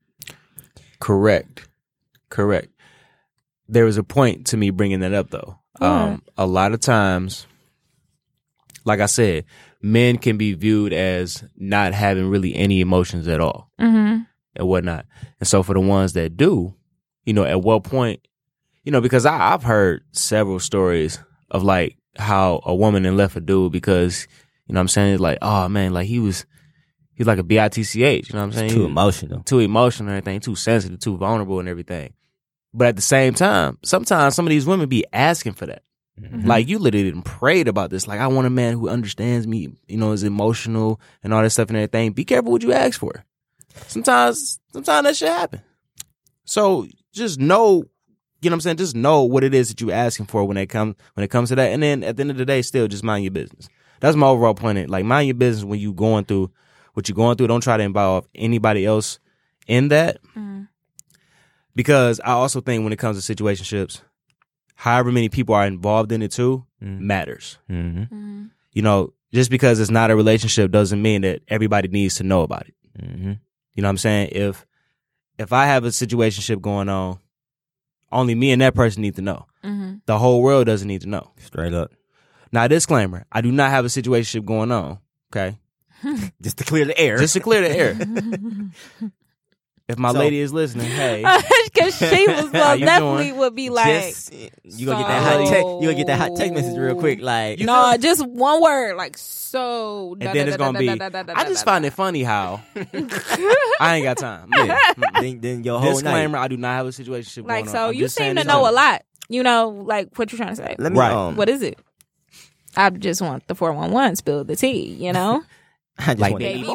Correct. Correct. There was a point to me bringing that up, though. Yeah. Um, a lot of times, like I said, men can be viewed as not having really any emotions at all Mm-hmm. and whatnot. And so for the ones that do, you know, at what point, you know, because I, I've heard several stories of like how a woman then left a dude because, you know what I'm saying, it's like, oh man, like he was, he was like a B I T C H, you know what I'm saying? Too He- emotional. too emotional and everything, too sensitive, too vulnerable and everything. But at the same time, sometimes some of these women be asking for that. Mhm. Like you literally done prayed about this. Like I want a man who understands me, you know, is emotional and all that stuff and everything. Be careful what you ask for. Sometimes, sometimes that shit happen. So just know, you know what I'm saying? Just know what it is that you're asking for when it comes when it comes to that. And then at the end of the day, still just mind your business. That's my overall point. Like mind your business when you going through what you're going through. Don't try to involve anybody else in that. Mm. Because I also think when it comes to situationships, however many people are involved in it too Mhm. matters. Mhm. Mm-hmm. You know, just because it's not a relationship doesn't mean that everybody needs to know about it. Mm-hmm. You know what I'm saying? If if I have a situationship going on, only me and that person need to know. Mm-hmm. The whole world doesn't need to know. Straight up. Now, disclaimer: I do not have a situationship going on. Okay, Just to clear the air. just to clear the air. If my So- lady is listening, hey, Because she was How most you definitely doing? would be like, Just, you gonna get that hot so- text. You gonna get that hot text message real quick, like no, just one word, like so. and then it's gonna be. I just find it funny how I ain't got time. Yeah. then, then your whole Disclaimer: night. I do not have a situationship like going so. on. I'm You just seem saying to it's know on. a lot. You know, like what you're trying to say. Let me. Right. Um, What is it? I just want the four one one spill the tea. You know, I just Like want baby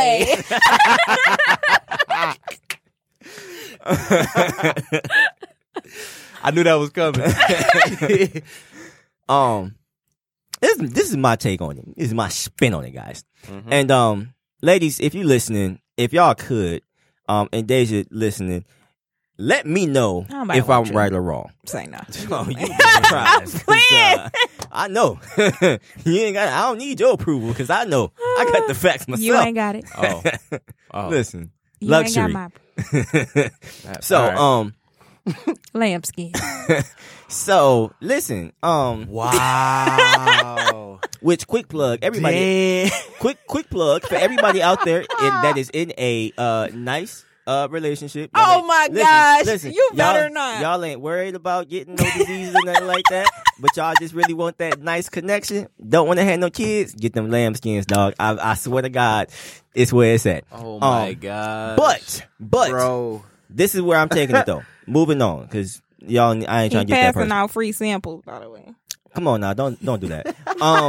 Baby boy. I knew that was coming. um, this this is my take on it. This is my spin on it, guys. Mhm. And um, ladies, if you listening, if y'all could, um, and Deja listening, let me know Nobody if I'm want you. right or wrong. Say no. Oh, you surprised. 'Cause, playing. uh, I know. You ain't got. I don't need your approval because I know I got the facts myself. You ain't got it. Oh, oh. Listen, You luxury. ain't got my so All right. um, lambskin. so listen um, Wow. which quick plug everybody. Damn. quick quick plug for everybody out there in, that is in a uh nice uh relationship. Y'all Oh ain't- my listen, gosh, listen, you better y'all, not. Y'all ain't worried about getting no diseases or nothing like that, but y'all just really want that nice connection. Don't want to have no kids. Get them lambskins, dog. I, I swear to God, it's where it's at. Oh my Um, god. But but bro. this is where I'm taking it though. Moving on, because y'all, I ain't He trying to get that passing person. out free samples, by the way. Come on now, don't don't do that. Um,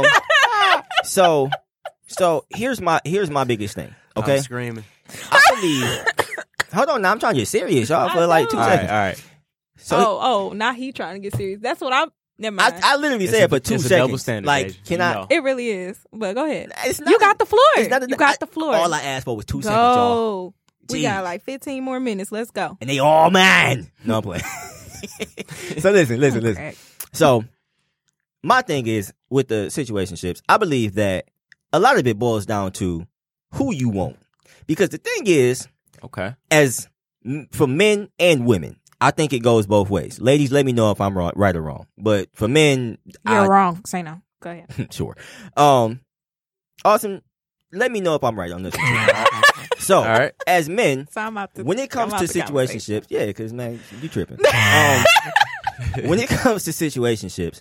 so so here's my here's my biggest thing. Okay, I'm screaming. I believe. Hold on, now I'm trying to get serious, y'all, for like two All right, seconds. all right. So oh, oh, now he trying to get serious. That's what I'm. Never I, mind. I literally It's said a- it for two it's a seconds. double standard, like, Deja. can You I? know. it really is. But go ahead. It's not You a- got the floor. it's not a- You got I- the floor. All I asked for was two seconds, y'all. Go. We Jeez. got like fifteen more minutes. Let's go. And they all mine. No, I'm playing. So listen, listen, listen. Okay. So my thing is with the situationships, I believe that a lot of it boils down to who you want. Because the thing is, Okay. as m- for men and women, I think it goes both ways. Ladies, let me know if I'm wrong, right or wrong. But for men, You're I, wrong. Say no. Go ahead. sure. Um, awesome. Let me know if I'm right on this one. So, All right. as men, So I'm out to, when it comes I'm to out the conversation. situationships, yeah, because man, you tripping. um, when it comes to situationships,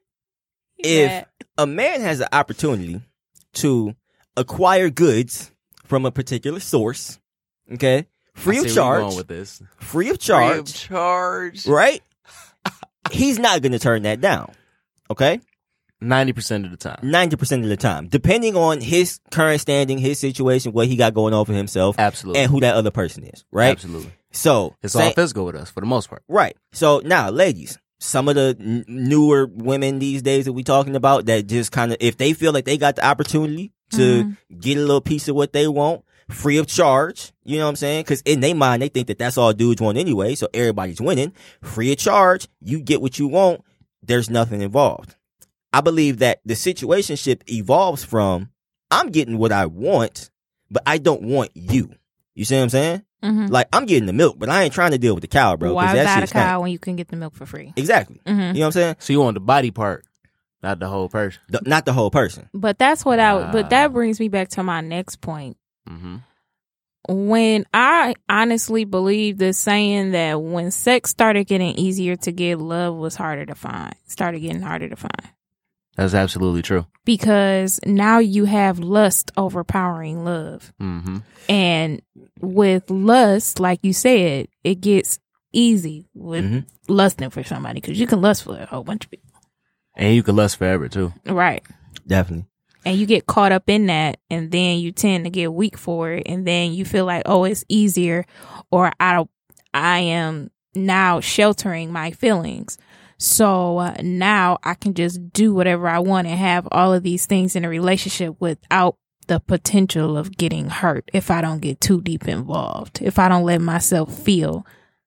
if Yeah. a man has an opportunity to acquire goods from a particular source, okay, free I of see where you're charge, going with this. free of charge, Free of charge. right? He's not going to turn that down, okay? Ninety percent of the time. ninety percent of the time, depending on his current standing, his situation, what he got going on for himself, Absolutely. and who that other person is, right? Absolutely. So, It's same- all physical with us for the most part. right. So now, ladies, some of the n- newer women these days that we talking about that just kind of, if they feel like they got the opportunity to get a little piece of what they want, free of charge, you know what I'm saying? Because in their mind, they think that that's all dudes want anyway, so everybody's winning. Free of charge, you get what you want, there's nothing involved. I believe that the situationship evolves from, I'm getting what I want, but I don't want you. You see what I'm saying? Mhm. Like, I'm getting the milk, but I ain't trying to deal with the cow, bro. 'cause Why that buy a shit stank. cow when you can get the milk for free? Exactly. hmm You know what I'm saying? So you want the body part, not the whole person. The- not the whole person. But that's what I. Ah. But that brings me back to my next point. Mm-hmm. When I honestly believe the saying that when sex started getting easier to get, love was harder to find. Started getting harder to find. That's absolutely true. Because now you have lust overpowering love. Mm-hmm. And with lust, like you said, it gets easy with Mhm. lusting for somebody because you can lust for a whole bunch of people. And you can lust forever too. Right. Definitely. And you get caught up in that, and then you tend to get weak for it, and then you feel like, oh, it's easier, or I don't, I am now sheltering my feelings. So uh, now I can just do whatever I want and have all of these things in a relationship without the potential of getting hurt if I don't get too deep involved, if I don't let myself feel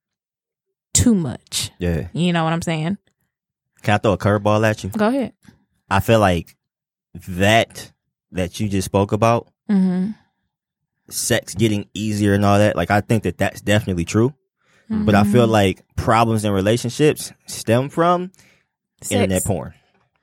too much. Yeah. You know what I'm saying? Can I throw a curveball at you? Go ahead. I feel like that that you just spoke about, Mm-hmm. sex getting easier and all that, like I think that that's definitely true. Mm-hmm. But I feel like problems in relationships stem from Sex. internet porn.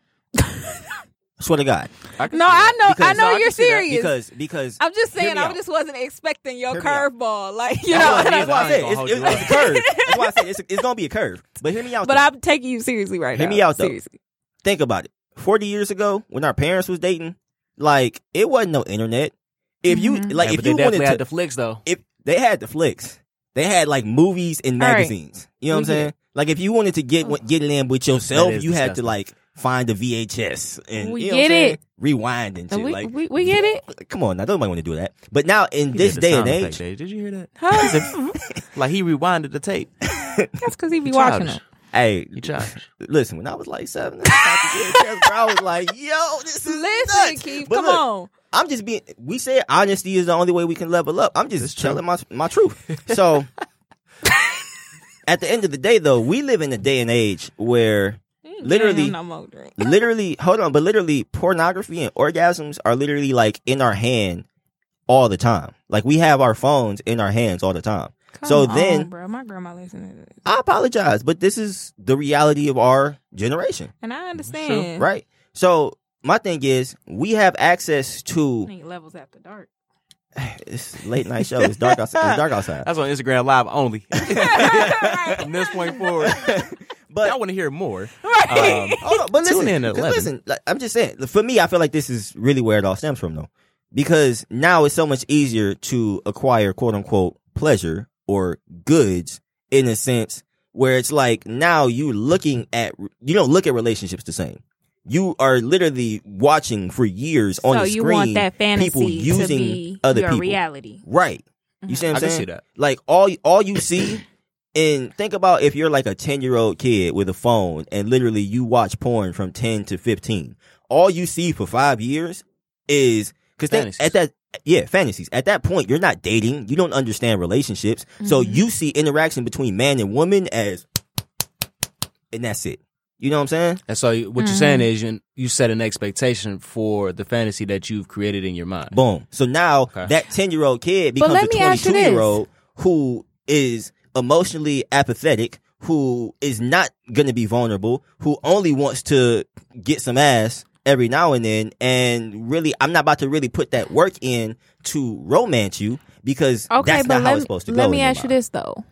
Swear to God. I can No, see I that. know. I Because- know No, I you're can see that. serious. Because because I'm just Hear saying, me I out. just wasn't expecting your Hear me out. curveball. Like, you That's know why- what that's I'm why I I said ain't gonna it's, hold it's, you it's a curve. That's why I said it's, it's gonna be a curve. But hear me out. But though. I'm taking you seriously right Hear now. me out, though. Seriously. Think about it. Forty years ago, when our parents was dating, like it wasn't no internet. If you Mhm. like, Hey, if but they you wanted definitely to, had the flicks though. if they had the flicks, they had like movies and All right. magazines. You know what I'm We get saying? Like if you wanted to get get it in with That yourself, is you had to disgusting. like find a V H S and We you know what I'm get saying? it. Rewind and shit. we, like we, we get it. come on, now nobody want to do that. But now in He this did the day and sound effect, age, Dave. Did you hear that? Huh? Like he rewinded the tape. That's because he be You watching childish. it. hey, You childish. listen, when I was like seven, I, V H S, bro, I was like, yo, this is Listen, nuts. Keith, But come look, on. I'm just being. We said honesty is the only way we can level up. I'm just That's true. telling my my truth. So, at the end of the day, though, we live in a day and age where literally, No more drink. literally, hold on, but literally, pornography and orgasms are literally like in our hand all the time. Like we have our phones in our hands all the time. Come so on, then, bro, my grandma listening to this, I apologize, but this is the reality of our generation, and I understand. right? So my thing is, we have access I to think levels after dark. it's late night show. It's dark outside. It's dark outside. That's on Instagram Live only. From this point forward, But y'all want to hear more. Right. Um, hold on, but listen, Tune in at 'cause eleven. listen. Like, I'm just saying. For me, I feel like this is really where it all stems from, though, because now it's so much easier to acquire "quote unquote" pleasure or goods in a sense where it's like now you looking at you don't look at relationships the same. You are literally watching for years on So the you screen want that fantasy people using to be other your people. reality. Right. You see what I'm I can saying? see that. Like all all you see, and think about if you're like a ten year old kid with a phone and literally you watch porn from ten to fifteen. All you see for five years is because Fantasies. at that yeah fantasies. At that point, you're not dating. You don't understand relationships, so Mm-hmm. you see interaction between man and woman as, and that's it. You know what I'm saying? And so what Mm-hmm. you're saying is you, you set an expectation for the fantasy that you've created in your mind. Boom. So now Okay. that ten year old kid But becomes let a me ask you twenty-two year old who is emotionally apathetic, who is not going to be vulnerable, who only wants to get some ass every now and then. And really, I'm not about to really put that work in to romance you because Okay, that's but not let, how it's supposed to go. let in me your ask you mind. this though: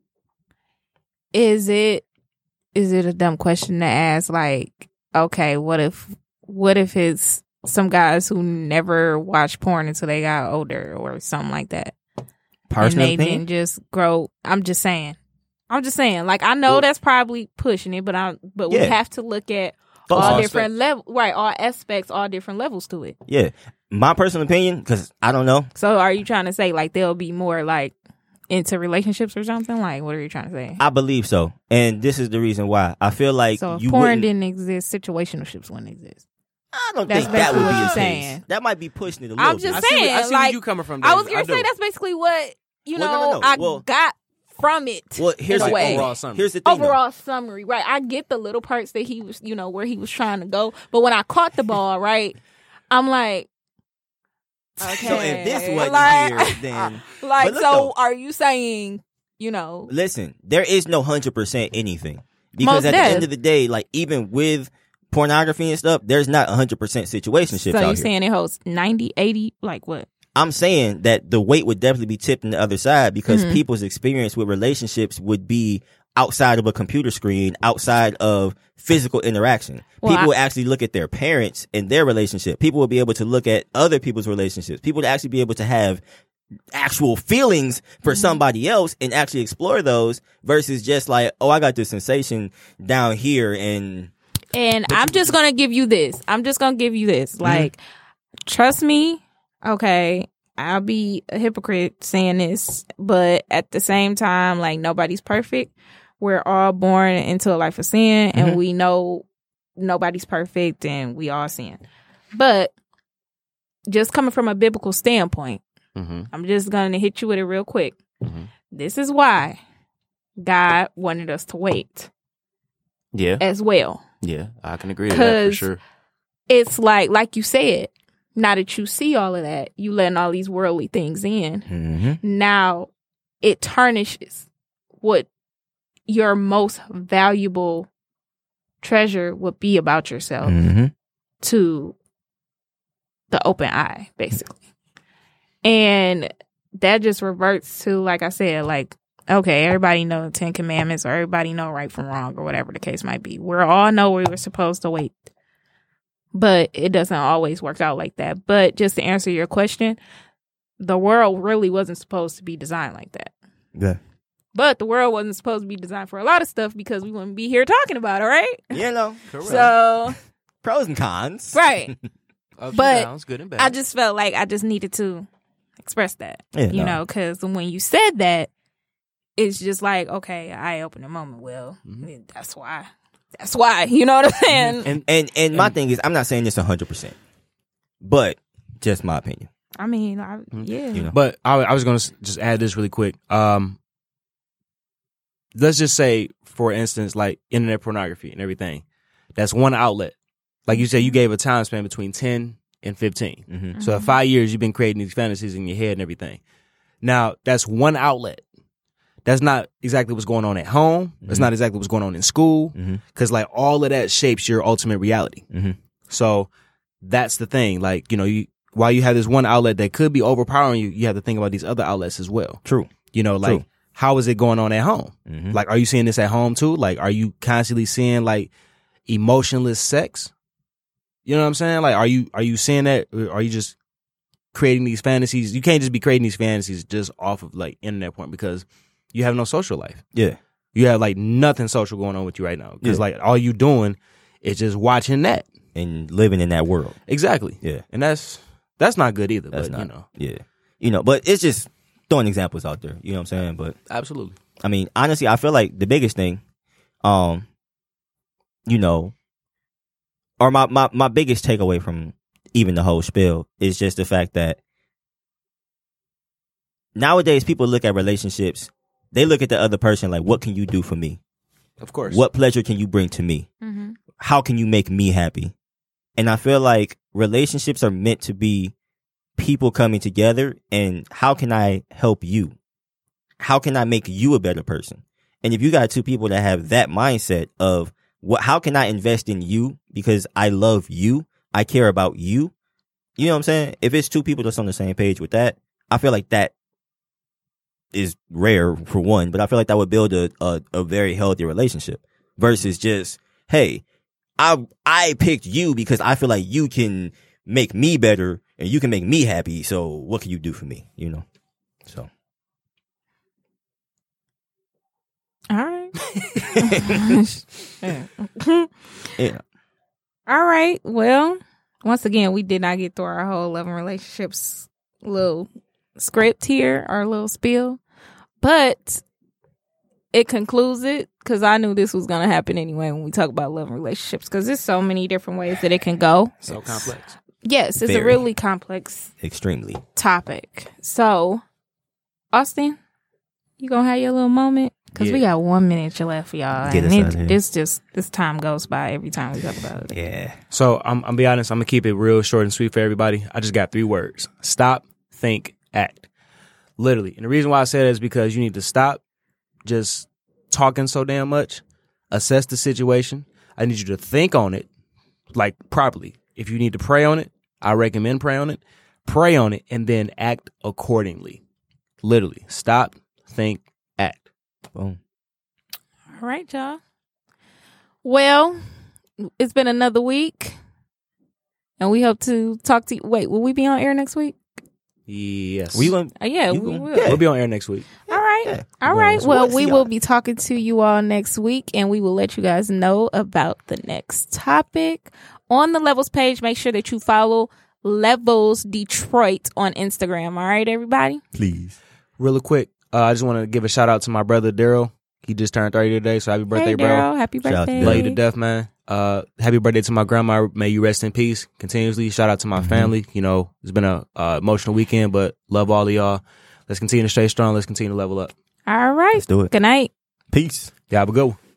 Is it is it a dumb question to ask? Like, okay, what if what if it's some guys who never watched porn until they got older or something like that, Personal and they opinion? didn't just grow? I'm just saying. I'm just saying. Like, I know Well- that's probably pushing it, but I but we Yeah. have to look at Both all aspects. different levels, right? All aspects, all different levels to it. Yeah. My personal opinion, because I don't know. So, are you trying to say like they'll be more like into relationships or something? Like, what are you trying to say? I believe so. And this is the reason why. I feel like So, if you porn wouldn't- didn't exist, situationships wouldn't exist. I don't That's think that would basically be what the you're case. saying. That might be pushing it a little I'm bit. just I see, saying, I see like, where you coming from. I Dave. was gonna do. say that's basically what you Well, know no, no, no. I Well- got from it. Well, here's in a the way. overall summary. Here's the thing. though. Overall summary, right? I get the little parts that he was, you know, where he was trying to go, but when I caught the ball, right, I'm like, okay, So if this wasn't like, here, then like, But look, so though. are you saying, you know, listen, there is no hundred percent anything because Most at def. the end of the day, like even with pornography and stuff, there's not hundred percent situationships so out you here. saying it holds ninety, eighty, like what? I'm saying that the weight would definitely be tipped in the other side because Mhm. people's experience with relationships would be outside of a computer screen, outside of physical interaction. Well, People I- would actually look at their parents and their relationship. People would be able to look at other people's relationships. People would actually be able to have actual feelings for Mm-hmm. somebody else and actually explore those versus just like, oh, I got this sensation down here and And I'm just gonna give you this. I'm just gonna give you this. Mm-hmm. Like, trust me, okay, I'll be a hypocrite saying this, but at the same time, like, nobody's perfect. We're all born into a life of sin, and Mhm. we know nobody's perfect, and we all sin. But just coming from a biblical standpoint, Mm-hmm. I'm just gonna hit you with it real quick. Mhm. This is why God wanted us to wait Yeah, as well. yeah, I can agree to that for 'Cause sure. It's like, like you said, now that you see all of that, you letting all these worldly things in. Mm-hmm. Now it tarnishes what your most valuable treasure would be about yourself Mm-hmm. to the open eye, basically. And that just reverts to, like I said, like, okay, everybody know the Ten Commandments, or everybody know right from wrong, or whatever the case might be. We all know where we're supposed to wait. But it doesn't always work out like that. But just to answer your question, the world really wasn't supposed to be designed like that. Yeah. But the world wasn't supposed to be designed for a lot of stuff because we wouldn't be here talking about it, right? You know, So, pros and cons. right. Ups But and downs, good and bad. I just felt like I just needed to express that, Yeah, you no. know, because when you said that, it's just like, okay, I opened a moment. Well, Mhm. that's why. That's why. You know what I'm saying? and And and my thing is, I'm not saying this one hundred percent, but just my opinion. I mean, I, yeah. You know. But I, I was going to just add this really quick. Um, let's just say, for instance, like internet pornography and everything. That's one outlet. Like you said, you gave a time span between ten and fifteen. Mm-hmm. So in five years, you've been creating these fantasies in your head and everything. Now, that's one outlet. That's not exactly what's going on at home. That's Mhm. not exactly what's going on in school. Mhm. Because like all of that shapes your ultimate reality. Mhm. So that's the thing. Like, you know, you while you have this one outlet that could be overpowering you, you have to think about these other outlets as well. True. You know, like True. how is it going on at home? Mhm. Like, are you seeing this at home too? Like, are you constantly seeing like emotionless sex? You know what I'm saying? Like, are you are you seeing that? Or are you just creating these fantasies? You can't just be creating these fantasies just off of like internet porn because you have no social life. Yeah. You have like nothing social going on with you right now because Yeah. like all you doing is just watching that. And living in that world. Exactly. Yeah. And that's that's not good either. That's but not. you know, Yeah. You know, but it's just throwing examples out there. You know what I'm saying? But absolutely. I mean, honestly, I feel like the biggest thing, um, you know, or my, my, my biggest takeaway from even the whole spiel is just the fact that nowadays people look at relationships, they look at the other person like, what can you do for me? Of course. What pleasure can you bring to me? Mm-hmm. How can you make me happy? And I feel like relationships are meant to be people coming together and how can I help you? How can I make you a better person? And if you got two people that have that mindset of what, how can I invest in you because I love you, I care about you. You know what I'm saying? If it's two people that's on the same page with that, I feel like that is rare for one, but I feel like that would build a, a, a very healthy relationship versus just, hey, I I picked you because I feel like you can make me better and you can make me happy. So what can you do for me? You know? So. All right. Yeah. All right. Well, once again, we did not get through our whole love and relationships little script here, our little spiel, but it concludes it because I knew this was going to happen anyway when we talk about love and relationships because there's so many different ways that it can go. So complex. Yes, it's Very. a really complex Extremely. topic. So, Austin, you gonna have your little moment? Because we Yeah. got one minute left, y'all. Get and us it, out of here. this just this time goes by every time we talk about it. Yeah. So I'm I'm be honest, I'm gonna keep it real short and sweet for everybody. I just got three words. Stop, think, act. Literally. And the reason why I say that is because you need to stop just talking so damn much. Assess the situation. I need you to think on it like properly. If you need to pray on it, I recommend pray on it. Pray on it and then act accordingly. Literally. Stop, think, act. Boom. All right, y'all. Well, it's been another week, and we hope to talk to you. Wait, will we be on air next week? Yes. We going Uh, yeah, You we gonna- will. yeah. We'll be on air next week. All right. Yeah. All Well, right. so Well, what? we See will y'all. be talking to you all next week, and we will let you guys know about the next topic. On the Levels page, make sure that you follow Levels Detroit on Instagram. All right, everybody? please. Really quick, uh, I just want to give a shout out to my brother Daryl. He just turned thirty today, so happy birthday, hey, bro. Daryl. Happy Shout out to birthday. Daryl. Love you to death, man. Uh, happy birthday to my grandma. May you rest in peace continuously. Shout out to my family. You know, it's been a uh, emotional weekend, but love all of y'all. Let's continue to stay strong. Let's continue to level up. All right. Let's do it. Good night. Peace. Yeah, have a go.